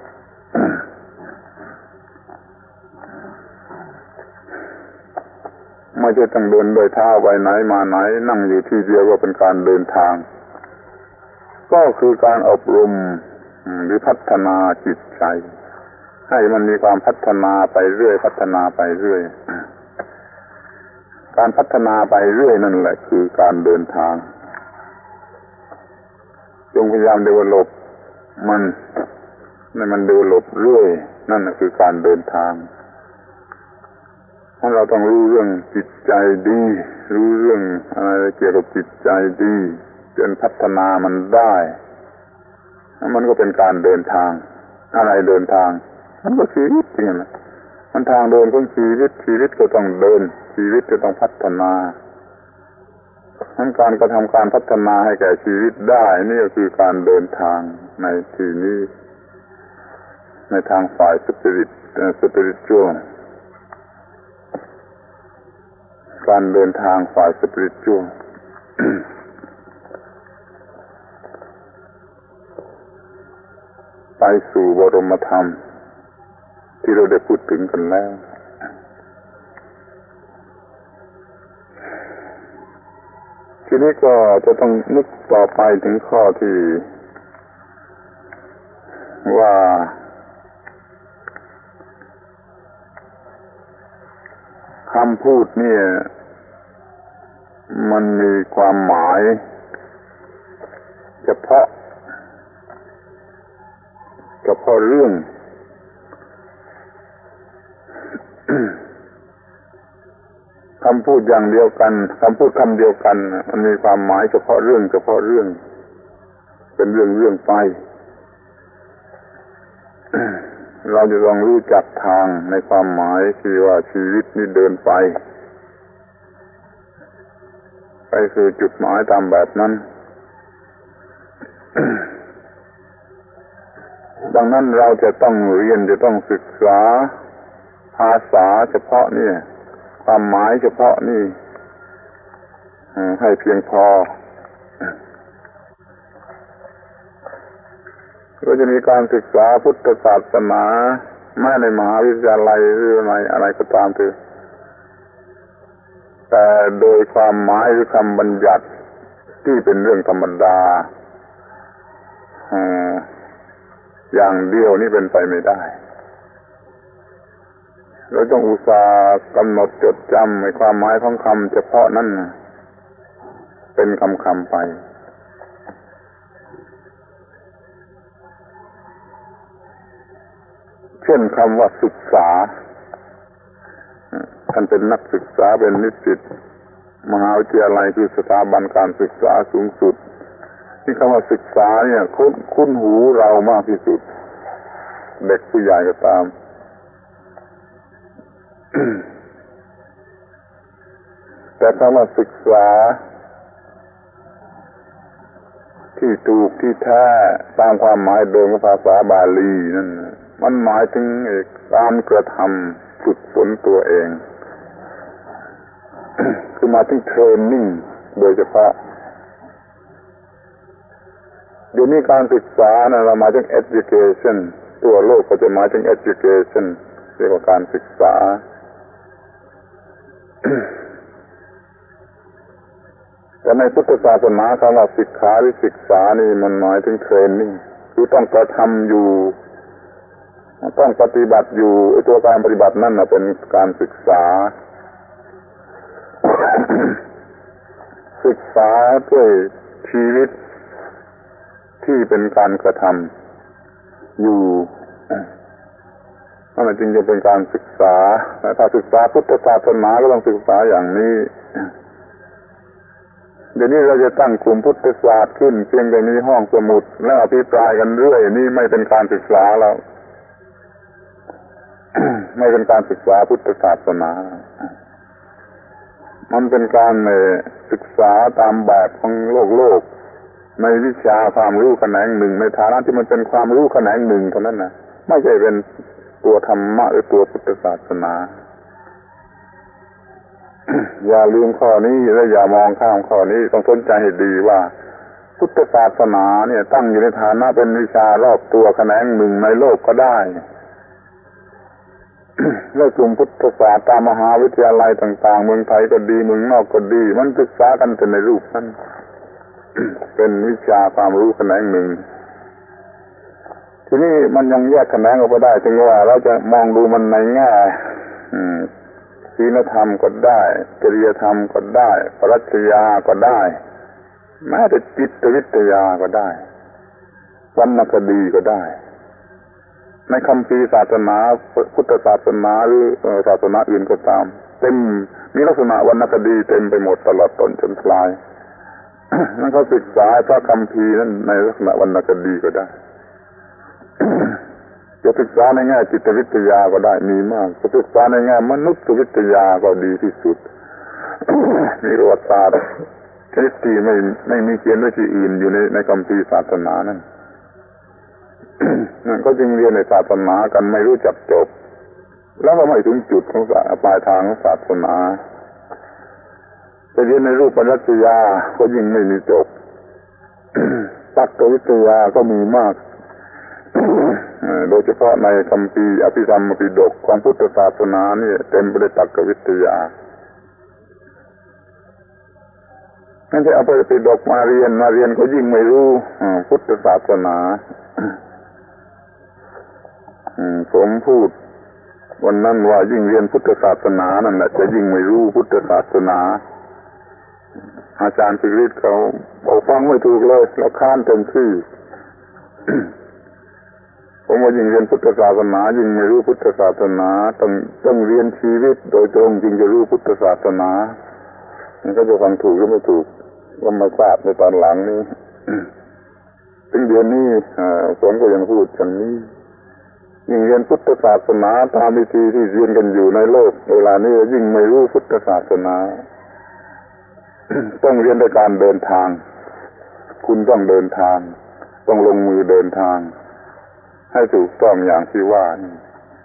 ไม่ใช่ต้องเดินโดยเท้าไปไหนมาไหนนั่งอยู่ที่เดียวก็เป็นการเดินทางก็คือการอบรมหรือพัฒนาจิตใจให้มันมีความพัฒนาไปเรื่อยพัฒนาไปเรื่อยการพัฒนาไปเรื่อยนั่นแหละคือการเดินทางจงพยายาม develop มันให้มัน develop เรื่อยนั่นคือการเดินทางเพราะเราต้องรู้เรื่องจิตใจดีรู้เรื่องอะไรเกี่ยวกับจิตใจดีจนพัฒนามันได้มันก็เป็นการเดินทางอะไรเดินทางมันก็ชีวิตจริงนะมันทางเดินของชีวิตชีวิตก็ต้องเดินชีวิตก็ต้องพัฒนาทั้งการกระทำการพัฒนาให้แก่ชีวิตได้นี่ก็คือการเดินทางในที่นี้ในทางฝ่ายสปิริตสปิริตชัวลการเดินทางฝ่ายสปิริตชัวล ไปสู่บรมธรรมที่เราได้พูดถึงกันแล้วทีนี้ก็จะต้องนึกต่อไปถึงข้อที่ว่าคำพูดเนี่ยมันมีความหมายเฉพาะเฉพาะเรื่อง คำพูดอย่างเดียวกันคำพูดคำเดียวกันมันมีความหมายเฉพาะเรื่องเฉพาะเรื่องเป็นเรื่องเรื่องไป เราจะต้องรู้จักทางในความหมายที่ว่าชีวิตนี้เดินไปไปสู่จุดหมายตามแบบนั้น ดังนั้นเราจะต้องเรียนจะต้องศึกษาภาษาเฉพาะนี่ความหมายเฉพาะนี่ให้เพียงพอก็จะมีการศึกษาพุทธศาสนาแม้ในมหาวิทยาลัยหรือในอะไรก็ตามเถอะแต่โดยความหมายหรือคำบัญญัติที่เป็นเรื่องธรรมดาอย่างเดียวนี่เป็นไปไม่ได้เราต้องอุตส่าห์กำหนดจดจำในความหมายของคำเฉพาะนั้นเป็นคำคำไปเช่นคำว่าศึกษาท่านเป็นนักศึกษาเป็นนิสิตมหาวิทยาลัยคือสถาบันการศึกษาสูงสุดที่คำว่าศึกษาเนี่ยคุ้นคุ้นหูเรามากที่สุดเด็กผู้ใหญ่ก็ตาม แต่คำว่าศึกษาที่ถูกที่แท้ตามความหมายเดิมของภาษาบาลีนั่นมันหมายถึงการกระทำฝึกฝนตัวเอง คือมาถึงเทรนนิ่งโดยเฉพาะเดี๋ยวนี้การศึกษานะเรามาถึง education ตัวโลกก็จะมาถึง education เรียกว่าการศึกษา แต่ในพุทธศาสนาคำว่าศึกษาหรือศึกษานี่มันหมายถึงเทรนนิ่งคือต้องกระทำอยู่ต้องปฏิบัติอยู่ไอ้ตัวการปฏิบัตินั่นน่ะเป็นการศึกษา ศึกษาด้วยชีวิตที่เป็นการกระทำอยู่นั่นจึงจะเป็นการศึกษาแต่ถ้าศึกษาพุทธศาสนาก็ต้องศึกษาอย่างนี้เดี๋ยวนี้เราจะตั้งกลุ่มพุทธศาสตร์ขึ้นเพียงแต่มีห้องสมุดแล้วอภิปรายกันเรื่อยนี่ไม่เป็นการศึกษาแล้ว ไม่เป็นการศึกษาพุทธศาสนามันเป็นการศึกษาตามแบบของโลกโลกในวิชาความรู้แขนงหนึ่งในฐานะที่มันเป็นความรู้แขนงหนึ่งเท่านั้นนะไม่ใช่เป็นตัวธรรมะหรือตัวพุทธศาสนา อย่าลืมข้อนี้และอย่ามองข้ามข้อนี้ต้องสนใจให้ดีว่าพุทธศาสนาเนี่ยตั้งอยู่ในฐานะเป็นวิชารอบตัวแขนงหนึ่งในโลกก็ได้ และกลุ่มพุทธศาสตร์ตามมหาวิทยาลัยต่างๆเมืองไทยก็ดีเมืองนอกก็ดีมันศึกษากันแต่ในรูปนั้น เป็นวิชาความรู้แขนงหนึ่งทีนี้มันยังแยกแขนงออกไปได้ถึงว่าเราจะมองดูมันในแง่ศีลธรรมก็ได้จริยธรรมก็ได้ปรัชญาก็ได้แม้แต่จิตวิทยาก็ได้วรรณคดีก็ได้ในคัมภีร์ศาสนาพุทธศาสนาหรือศาสนาอื่นก็ตามเต็มมีลักษณะวรรณคดีเต็มไปหมดตลอดต้นจนปลาย นั่นเขาศึกษาพระคัมภีร์นั้นในลักษณะวรรณคดีก็ได้ จะศึกษาในแง่จิตวิทยาก็ได้มีมากจะศึกษาในแง่มนุษยวิทยาก็ดีที่สุด มีประวัติศาสตร์ชนิดที่ไม่ไม่มีเขียนไว้ที่อื่นอยู่ในในคัมภีร์ศาสนานั่น นั่นก็จึงเรียนในศาสนากันไม่รู้จักจบแล้วก็ไม่ถึงจุดของปลายทางของศาสนาจะเรียนในรูปปรัชญาก็ยิ่งไม่มีจบ ตรรกวิทยาก็มีมาก โดยเฉพาะในคัมภีร์อภิธรรมปิฎกของพุทธศาสนานี่เต็มไปด้วยตรรกวิทยานั่นจะเอาไปปิฎกมาเรียนมาเรียนก็ยิ่งไม่รู้พุทธศาสนาผมพูดวันนั้นว่ายิ่งเรียนพุทธศาสนานั่นแหละจะยิ่งไม่รู้พุทธศาสนาอาจารย์พิริศเขาบอกฟังไม่ถูกเลยเราค้านเต็มที่ ผมว่ายิ่งเรียนพุทธศาสนายิ่งไม่รู้พุทธศาสนาต้องต้องเรียนชีวิตโดยตรงจึงจะรู้พุทธศาสนามันก็จะฟังถูกหรือไม่ถูกก็มาทราบในตอนหลังนี้ ถึงเดือนนี้ผมก็ยังพูดอย่างนี้ยิ่งเรียนพุทธศาสนาตามวิธีที่เรียนกันอยู่ในโลกเวลานี้ยิ่งไม่รู้พุทธศาสนา ต้องเรียนด้วยการเดินทางคุณต้องเดินทางต้องลงมือเดินทางให้ถูกต้องอย่างที่ว่านี่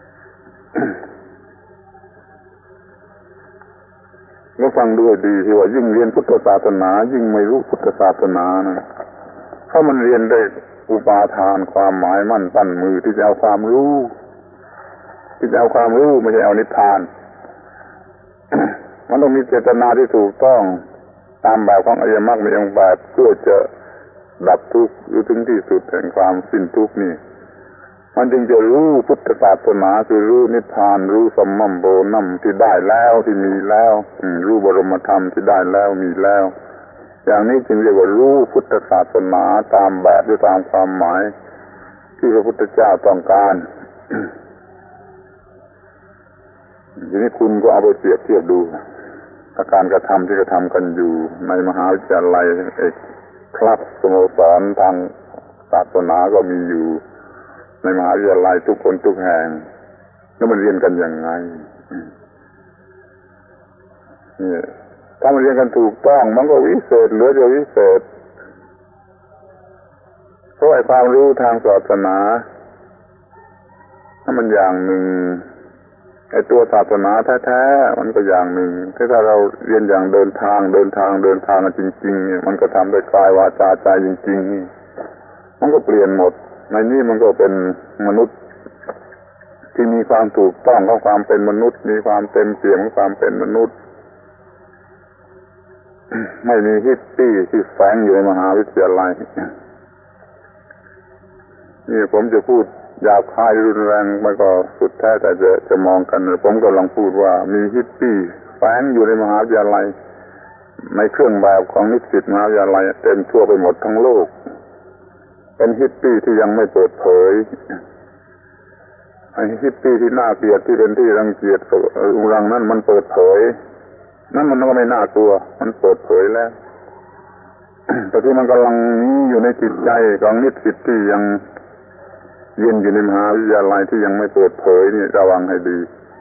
ก็ฟังด้วยดีที่ว่ายิ่งเรียนพุทธศาสนายิ่งไม่รู้พุทธศาสนานะเพราะมันเรียนได้อุปาทานความหมายมั่นปั้นมือที่จะเอาความรู้ที่จะเอาความรู้ไม่ใช่เอานิพพาน มันต้องมีเจตนาที่ถูกต้องตามแบบของอริยมรรคมีองค์แปดเพื่อจะดับทุกข์หรือถึงที่สุดแห่งความสิ้นทุกข์นี่มันจึงจะรู้พุทธศาสนาคือรู้นิพพานรู้สัมมัมโบนัมที่ได้แล้วที่มีแล้วรู้บรมธรรมที่ได้แล้วมีแล้วอย่างนี้จึงเรียกว่ารู้พุทธศาสนาตามแบบหรือตามความหมายที่พระพุทธเจ้าต้องการ ทีนี้คุณก็เอาไปเปรียบเทียบดูการกระทำที่กระทำกันอยู่ในมหาวิทยาลัยเอกคลับสโมสรทางศาสนาก็มีอยู่ในมหาวิทยาลัยทุกคนทุกแห่งแล้วมันเรียนกันยังไงนี่ถ้ามันเรียนกันถูกต้องมันก็วิเศษเหลือจะวิเศษเพราะไอ้ความรู้ทางศาสนาถ้ามันอย่างหนึ่งไอ้ตัวศาสนาแท้ๆมันก็อย่างหนึ่งถ้าเราเรียนอย่างเดินทางเดินทางเดินทางจริงๆเนี่ยมันก็ทำด้วยกายวาจาใจจริงๆนี่มันก็เปลี่ยนหมดในนี้มันก็เป็นมนุษย์ที่มีความถูกต้องของความเป็นมนุษย์มีความเต็มเปี่ยมของความเป็นมนุษย์ไม่มีฮิปปี้ที่แฝงอยู่ในมหาวิทยาลัยนี่ผมจะพูดหยาบคายรุนแรงมันก็สุดแท้แต่จะจะมองกันผมกำลังพูดว่ามีฮิปปี้แฝงอยู่ในมหาวิทยาลัยในเครื่องแบบของนิสิตมหาวิทยาลัยเต็มทั่วไปหมดทั้งโลกเป็นฮิปปี้ที่ยังไม่เปิดเผยไอ้ฮิปปี้ที่น่าเกลียดที่เป็นที่รังเกียจรุงรังนั้นมันเปิดเผยนั่นมันก็ไม่น่ากลัวมันเปิดเผยแล้ว แต่ที่มันกำลังนี้อยู่ในจิตใจของนิสิตที่ยังเรียนอยู่ในมหาวิทยาลัยที่ยังไม่เปิดเผยนี่ระวังให้ดี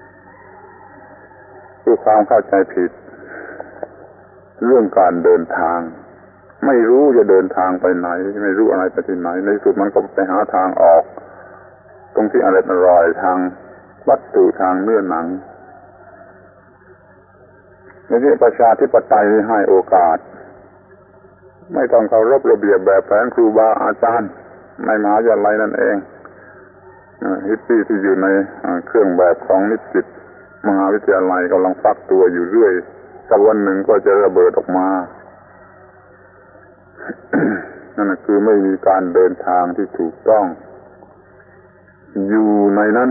คือความเข้าใจผิดเรื่องการเดินทางไม่รู้จะเดินทางไปไหนไม่รู้อะไรไปที่ไหนในสุดมันก็ไปหาทางออกตรงที่อะไรอร่อยทางวัตถุทางเนื้อหนังในที่ประชาธิปไตยให้โอกาสไม่ต้องเคารพระเบียบแบบแผนครูบาอาจารย์ในมหาวิทยาลัยนั่นเองฮิปปี้ที่อยู่ในเครื่องแบบของนิสิตมหาวิทยาลัยกำลังฟักตัวอยู่เรื่อยสักวันหนึ่งก็จะระเบิดออกมา นั่นคือไม่มีการเดินทางที่ถูกต้องอยู่ในนั้น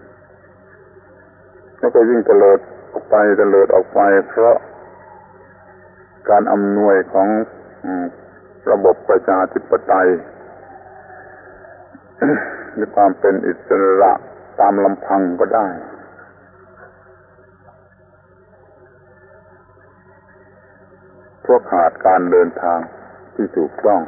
แล้วก็ยิ่งเตลิดออกไปเตลิดออกไปเพราะการอำนวยของระบบประชาธิปไตยหรือความเป็นอิสระตามลำพังก็ได้เพราะขาดการเดินทางที่ถูกต้อง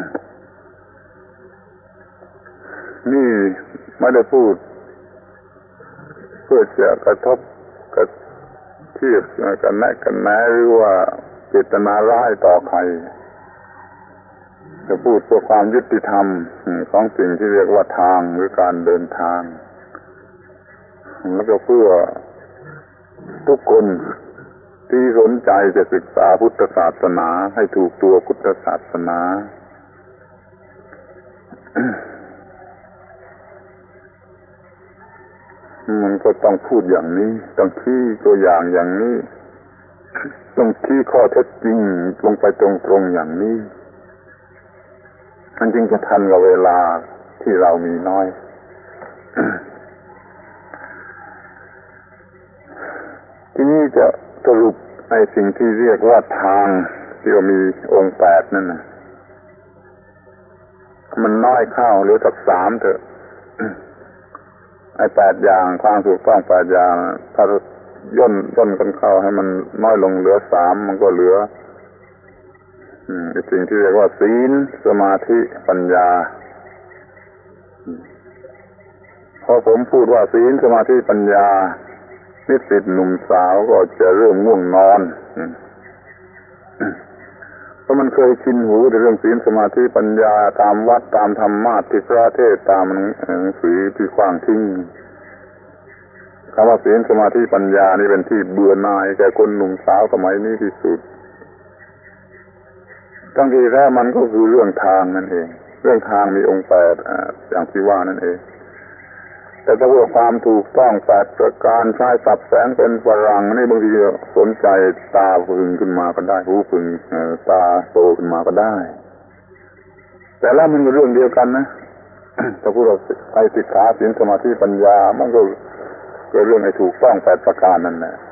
นี่ไม่ได้พูดเพื่อจะกระทบกระเทียบกันแนะกันแนะหรือว่าเจตนาร้ายต่อใครจะพูดเพื่อความยุติธรรมของสิ่งที่เรียกว่าทางหรือการเดินทางแล้วก็เพื่อทุกคนที่สนใจจะศึกษาพุทธศาสนาให้ถูกตัวพุทธศาสนา มันก็ต้องพูดอย่างนี้ต้องชี้ตัวอย่างอย่างนี้ต้องชี้ข้อเท็จจริงลงไปตรงๆอย่างนี้มันจึงจะทันกับเวลาที่เรามีน้อย ทีนี้จะสรุปในสิ่งที่เรียกว่าทางที่มีองค์แปดนั่นน่ะมันน้อยเข้าเหลือสักสามเถอะ ไอ้แปดอย่างความถูกต้องแปดอย่างถ้าย่นย่นกันเข้าให้มันน้อยลงเหลือสามมันก็เหลืออืมสิ่งที่เรียกว่าศีลสมาธิปัญญาพอผมพูดว่าศีลสมาธิปัญญานิสิตหนุ่มสาวก็จะเริ่มง่วงนอนเพราะมันเคยชินหูในเรื่องศีลสมาธิปัญญาตามวัดตามธรรมาสน์ที่พระเทศตามหนังสือที่ขว้างทิ้งคำว่าศีลสมาธิปัญญานี่เป็นที่เบื่อหน่ายแก่คนหนุ่มสาวสมัยนี้ที่สุดทั้งที่แท้มันก็คือเรื่องทางนั่นเองเรื่องทางมีองค์แปดอย่างที่ว่านั่นเองแต่ถ้าว่าความถูกต้องแปดประการใช้สับแสงเป็นฝรั่งนี่บางทีสนใจตาพึงขึ้นมาก็ได้หูพึงตาโตขึ้นมาก็ได้แต่แล้วมันเป็นเรื่องเดียวกันนะ ถ้าพูดว่าไอ้สิกขาศีลสมาธิปัญญามันก็เป็นเรื่องไอ้ถูกต้องแปดประการนั่นแหละ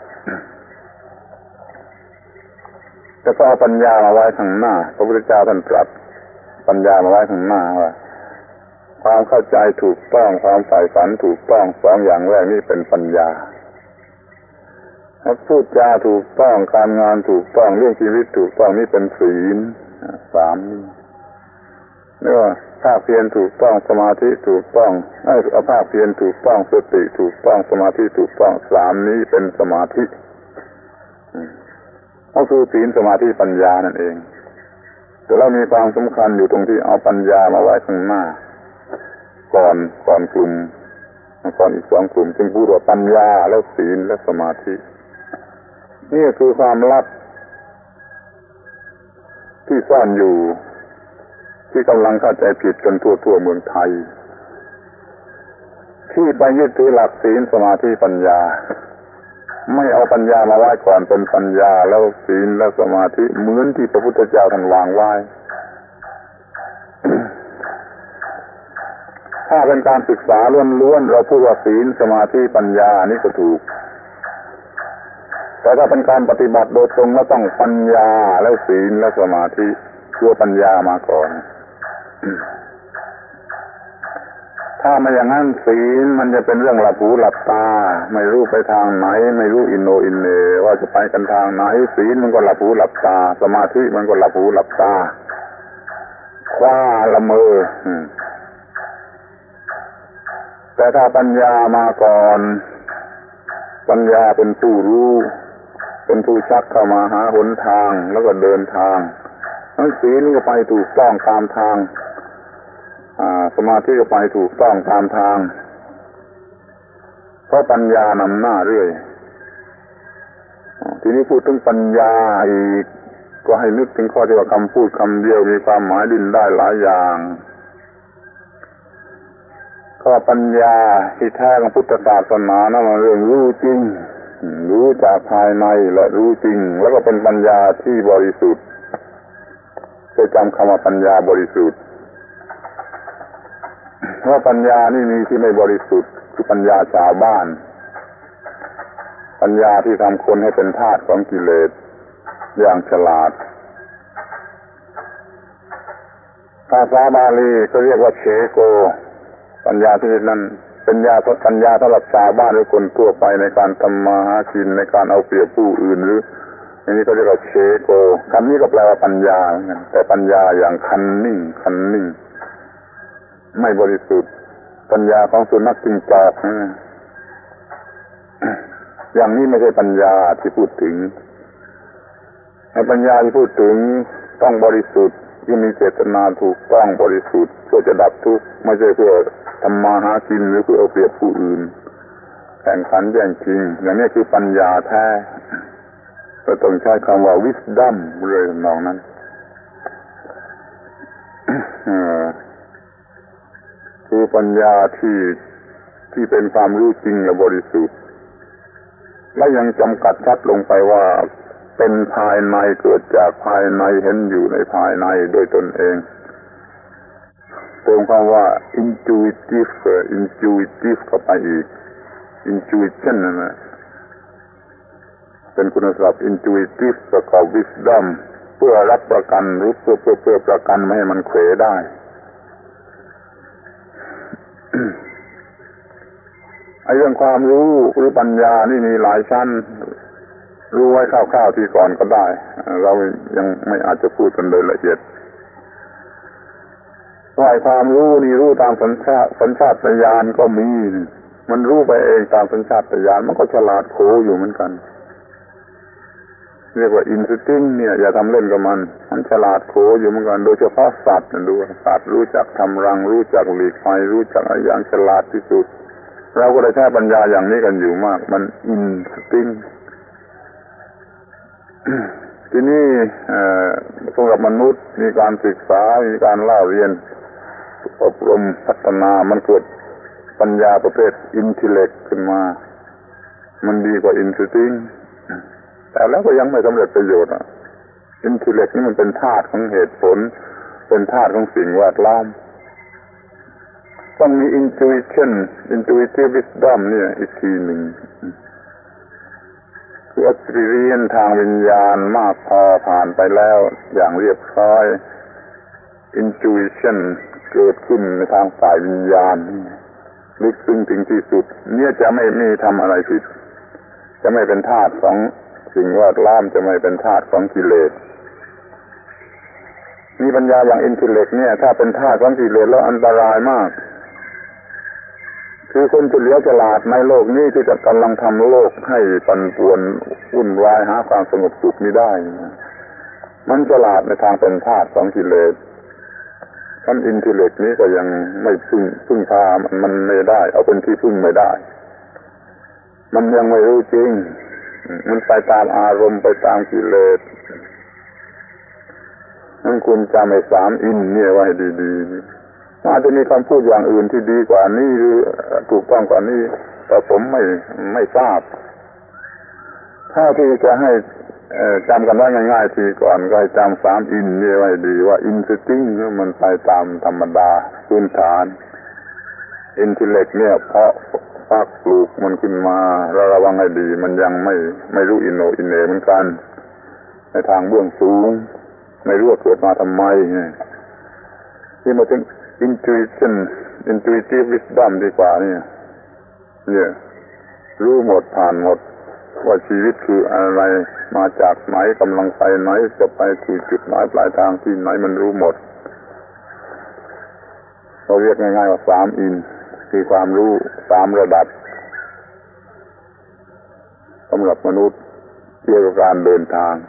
แต่ก็เอาปัญญามาไว้ข้างหน้าพระพุทธเจ้าท่านตรัสปัญญามาไว้ข้างหน้าว่าความเข้าใจถูกต้องความใฝ่ฝันถูกต้องสองอย่างแรกนี่เป็นปัญญาพูดจาถูกต้องการงานถูกต้องเรื่องชีวิตถูกต้องนี่เป็นศีลสามนี่เรียกว่าภาคเพียรถูกต้องสมาธิถูกต้องเอ้ยภาคเพียรถูกต้องสติถูกต้องสมาธิถูกต้องสามนี้เป็นสมาธิก็คือศีลสมาธิปัญญานั่นเองแต่เรามีความสำคัญอยู่ตรงที่เอาปัญญามาไว้ข้างหน้าก่อนก่อนกลุ่มก่อนอีกสองกลุ่มจึงพูดว่าปัญญาแล้วศีลและสมาธินี่คือความลับที่ซ่อนอยู่ที่กำลังเข้าใจผิดกันทั่วๆเมืองไทยที่ไปยึดถือหลักศีลสมาธิปัญญาไม่เอาปัญญามาไว้ก่อนเป็นปัญญาแล้วศีลแล้วสมาธิเหมือนที่พระพุทธเจ้าท่านวางไว้ ถ้าเป็นการศึกษาล้วนๆเราพูดว่าศีลสมาธิปัญญานี่ก็ถูกแต่ถ้าเป็นการปฏิบัติโดยตรงแล้วต้องปัญญาแล้วศีลแล้วสมาธิตัวปัญญามาก่อน ถ้าไม่อย่างนั้นศีลมันจะเป็นเรื่องหลับหูหลับตาไม่รู้ไปทางไหนไม่รู้อินโนอินเนว่าจะไปกันทางไหนศีลมันก็หลับหูหลับตาสมาธิมันก็หลับหูหลับตาคว้าละเมอแต่ถ้าปัญญามาก่อนปัญญาเป็นผู้รู้เป็นผู้ชักเข้ามาหาหนทางแล้วก็เดินทางทั้งศีลก็ไปถูกต้องตามทางสมาธิก็ไปถูกต้องตามทางเพราะปัญญานำหน้าเรื่อยทีนี้พูดถึงปัญญาอีกก็ให้นึกถึงข้อที่ว่าคำพูดคำเดียวมีความหมายดิ้นได้หลายอย่างก็ปัญญาที่แท้ของพุทธศาสนานะมันเรื่องรู้จริงรู้จากภายในและรู้จริงแล้วก็เป็นปัญญาที่บริสุทธิ์เคยจำคำว่าปัญญาบริสุทธิ์เพราะปัญญานี่มีที่ไม่บริสุทธิ์คือปัญญาชาวบ้านปัญญาที่ทำคนให้เป็นทาสของกิเลสอย่างฉลาดภาษาบาลีก็เรียกว่าเฉโกปัญญาชนิดนั้นเป็นญาปัญญาสำหรับชาวบ้านหรือคนทั่วไปในการทำมาหากินในการเอาเปรียบผู้อื่นหรืออันนี้ก็เรียกว่าเชโกคำนี้ก็แปลว่าปัญญาแต่ปัญญาอย่างคันนิ่งคันนิ่งไม่บริสุทธิ์ปัญญาของสุนัขจิ้งจอกอย่างนี้ไม่ใช่ปัญญาที่พูดถึงปัญญาที่พูดถึงต้องบริสุทธิ์ที่มีเจตนาถูกต้องบริสุทธิ์เพื่อจะดับทุกข์ไม่ใช่เพื่อทำมาหากินหรือเพื่อเอาเปรียบผู้อื่นแข่งขันแย่งชิงอย่างนี้คือปัญญาแท้ก็ต้องใช้คำว่า wisdom เลยทำนองนั้นคือปัญญาที่ที่เป็นความรู้จริงและบริสุทธิ์และยังจำกัดชัดลงไปว่าเป็นภายในเกิดจากภายในเห็นอยู่ในภายในโดยตนเองเติมคำว่า intuitive intuitive เข้าไปอีก intuition นั่นแหละเป็นคุณสมบัติ intuitive ประกอบ wisdom เพื่อรับประกันหรือเพื่อเพื่อเพื่อประกันไม่ให้มันเขวได้ ไอ้เรื่องความรู้หรือปัญญานี่มีหลายชั้นรู้ไว้คร่าวๆที่ก่อนก็ได้เรายังไม่อาจจะพูดกันโดยละเอียดว่าความรู้นี่รู้ตามสัญชาตสัญชาตญาณก็มีมันรู้ไปเองตามสัญชาตญาณมันก็ฉลาดโขอยู่เหมือนกันเรียกว่าอินสติ้งเนี่ยอย่าทำเล่นกับมันมันฉลาดโขอยู่เหมือนกันโดยเฉพาะสัตว์ดูสัตว์รู้จักทำรังรู้จักหลีกภัยรู้จักอะไรอย่างฉลาดที่สุดเราก็ได้ใช้ปัญญาอย่างนี้กันอยู่มากมันอินสติ้งทีนี้สำหรับมนุษย์มีการศึกษามีการเล่าเรียนอบรมพัฒนามันเกิดปัญญาประเภทอินทิเล็กขึ้นมามันดีกว่าอินสติ้งแต่แล้วก็ยังไม่สำเร็จประโยชน์อ่ะอินทิเล็กนี่มันเป็นธาตุของเหตุผลเป็นธาตุของสิ่งแวดล้อมต้องมี intuition intuitive wisdom เนี่ยอีกทีหนึ่งคือ experience ทางวิญญาณมากพอผ่านไปแล้วอย่างเรียบร้อย intuition เกิดขึ้นในทางฝ่ายวิญญาณลึกซึ้งถึงที่สุดเนี่ยจะไม่มีทำอะไรผิดจะไม่เป็นธาตุของสิ่งแวดล้อมจะไม่เป็นธาตุของกิเลสมีปัญญาอย่าง intellect เนี่ยถ้าเป็นธาตุของกิเลสแล้วอันตรายมากคือคนเฉลียวฉลาดในโลกนี้ที่จะกำลังทำโลกให้ปั่นป่วนวุ่นวายหาความสงบสุขไม่ได้มันฉลาดในทางเป็นธาตุของกิเลสท่านอินทิเล็กนี้ก็ยังไม่พึ่งพึ่งพามันมันไม่ได้เอาเป็นที่พึ่งไม่ได้มันยังไม่รู้จริงมันไปตามอารมณ์ไปตามกิเลสนั่นคุณจำไอ้สามอินเนี่ยไว้ดีๆอาจจะมีคำพูดอย่างอื่นที่ดีกว่านี้หรือถูกต้องกว่านี้แต่ผมไม่ไม่ทราบถ้าที่จะให้จำกันไว้ง่ายๆทีก่อนก็ให้จำสามอินนี่ไว้ดีว่าอินสติ้งมันไปตามธรรมดาพื้นฐานอินทิเล็กเนี่ยเพราะฟักปลูกมันขึ้นมาเราระวังให้ดีมันยังไม่ไม่รู้อินโนอินเนเหมือนกันในทางเบื้องสูงไม่รู้ว่าเกิดมาทำไมที่มาถึง intuition intuitive wisdom ดีกว่านี่เนี่ยรู้หมดผ่านหมดว่าชีวิตคืออะไรมาจากไหนกำลังไปไหนจะไปที่จุดหมายปลายทางที่ไหนมันรู้หมดเราเรียกง่ายๆว่าสามอินคือความรู้สามระดับสำหรับมนุษย์เกี่ยวกับการเดินทาง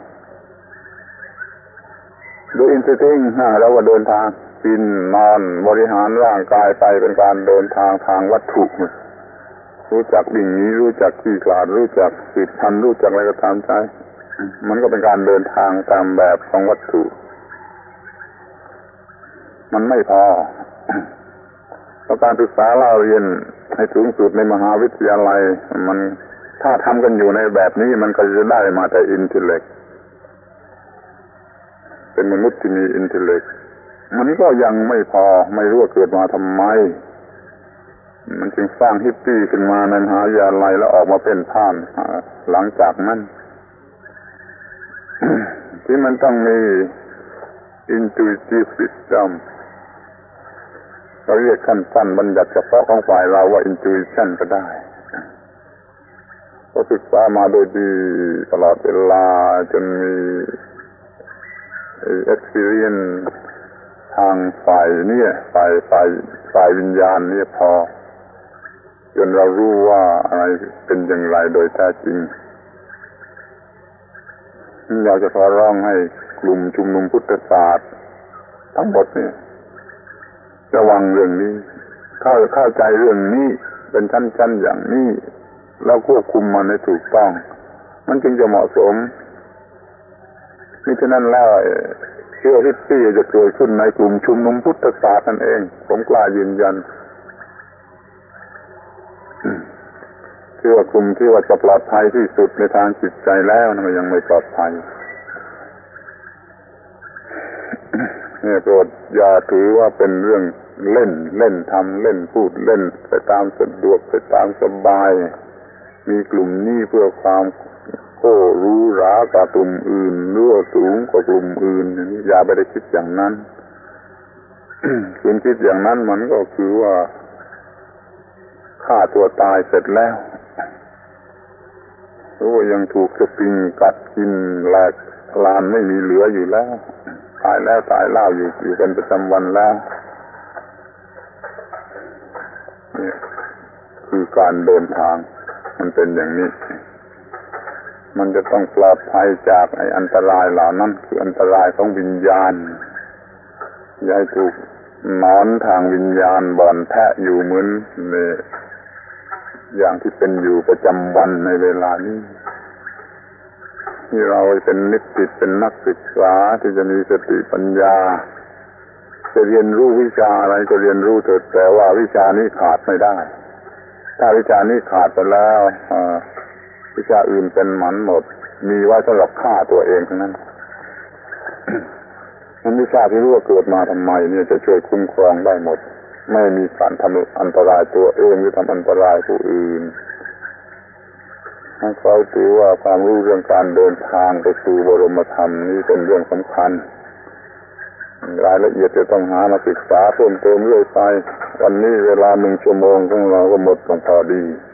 ดูอินสติ้งแล้วว่าเดินทางกินนอนบริหารร่างกายไปเป็นการเดินทางทางวัตถุรู้จักวิ่งหนีรู้จักขี้ขลาดรู้จักสืบพันธุ์รู้จักอะไรก็ตามใจมันก็เป็นการเดินทางตามแบบของวัตถุมันไม่พอเพราะการศึกษาเราเรียนให้สูงสุดในมหาวิทยาลัยมันถ้าทำกันอยู่ในแบบนี้มันก็จะได้มาแต่อินทิเล็กเป็นมนุษย์ที่มีอินทิเล็กมันก็ยังไม่พอไม่รู้ว่าเกิดมาทำไมมันจึงสร้างฮิปปี้ขึ้นมาในมหาวิทยาลัยแล้วออกมาเป็นท่านหลังจากนั้น ที่มันต้องมี intuitive wisdom เราเรียกขั้นสั้นบัญญัติเฉพาะของฝ่ายเราว่า intuition ก็ได้ก็ศึกษามาโดยดีตลอดเวลาจนมี experience ทางฝ่ายนี้ฝ่ายฝ่ายฝ่ายวิญญาณนี่พอจนเรารู้ว่าอะไรเป็นอย่างไรโดยแท้จริงอยากจะขอร้องให้กลุ่มชุมนุมพุทธศาสตร์ทั้งหมดนี่ระวังเรื่องนี้เข้าเข้าใจเรื่องนี้เป็นชั้นๆอย่างนี้แล้วควบคุมมันให้ถูกต้องมันจึงจะเหมาะสมมิฉะนั้นแล้วเชื่อที่ที่จะเกิดขึ้นในกลุ่มชุมนุมพุทธศาสตร์นั่นเองผมกล้ายืนยันเชื่อกลุ่มที่ว่าจะปลอดภัยที่สุดในทางจิตใจแล้วมันยังไม่ปลอดภัยเนี่ยโปรดอย่าถือว่าเป็นเรื่องเล่นเล่นทำเล่นพูดเล่นไปตามสะดวกไปตามสบายมีกลุ่มนี้เพื่อความโอ้รู้รากว่ากลุ่มอื่นหรือว่าสูงกว่ากลุ่มอื่นนี่อย่าไปได้คิดอย่างนั้น คุณคิดอย่างนั้นมันก็คือว่าฆ่าตัวตายเสร็จแล้วโอ้ยังถูกสปริงกัดกินแหลกลานไม่มีเหลืออยู่แล้วตายแล้วตายเล่าอยู่อยู่เป็นประจำวันแล้วนี่คือการเดินทางมันเป็นอย่างนี้มันจะต้องปลอดภัยจากไอ้อันตรายเหล่านั้นคืออันตรายของวิญญาณอย่าให้ถูกนอนทางวิญญาณบ่อนแทะอยู่เหมือนในอย่างที่เป็นอยู่ประจำวันในเวลานี้ที่เราเป็นนิสิตเป็นนักศึกษาที่จะมีสติปัญญาจะเรียนรู้วิชาอะไรก็เรียนรู้เถิดแต่ว่าวิชานี้ขาดไม่ได้ถ้าวิชานี้ขาดไปแล้ววิชาอื่นเป็นหมันหมดมีไว้สำหรับฆ่าตัวเองทั้งนั้น มันวิชาที่รู้ว่าเกิดมาทำไมเนี่ยจะช่วยคุ้มครองได้หมดไม่มีการทำอันตรายตัวเองหรือทำอันตรายผู้อื่นเขาถือว่าความรู้เรื่องการเดินทางไปสู่บรมธรรมนี่เป็นเรื่องสำคัญรายละเอียดจะต้องหามาศึกษาเพิ่มเติมเรื่อยไปวันนี้เวลาหนึ่งชั่วโมงของเราก็หมดลงพอดี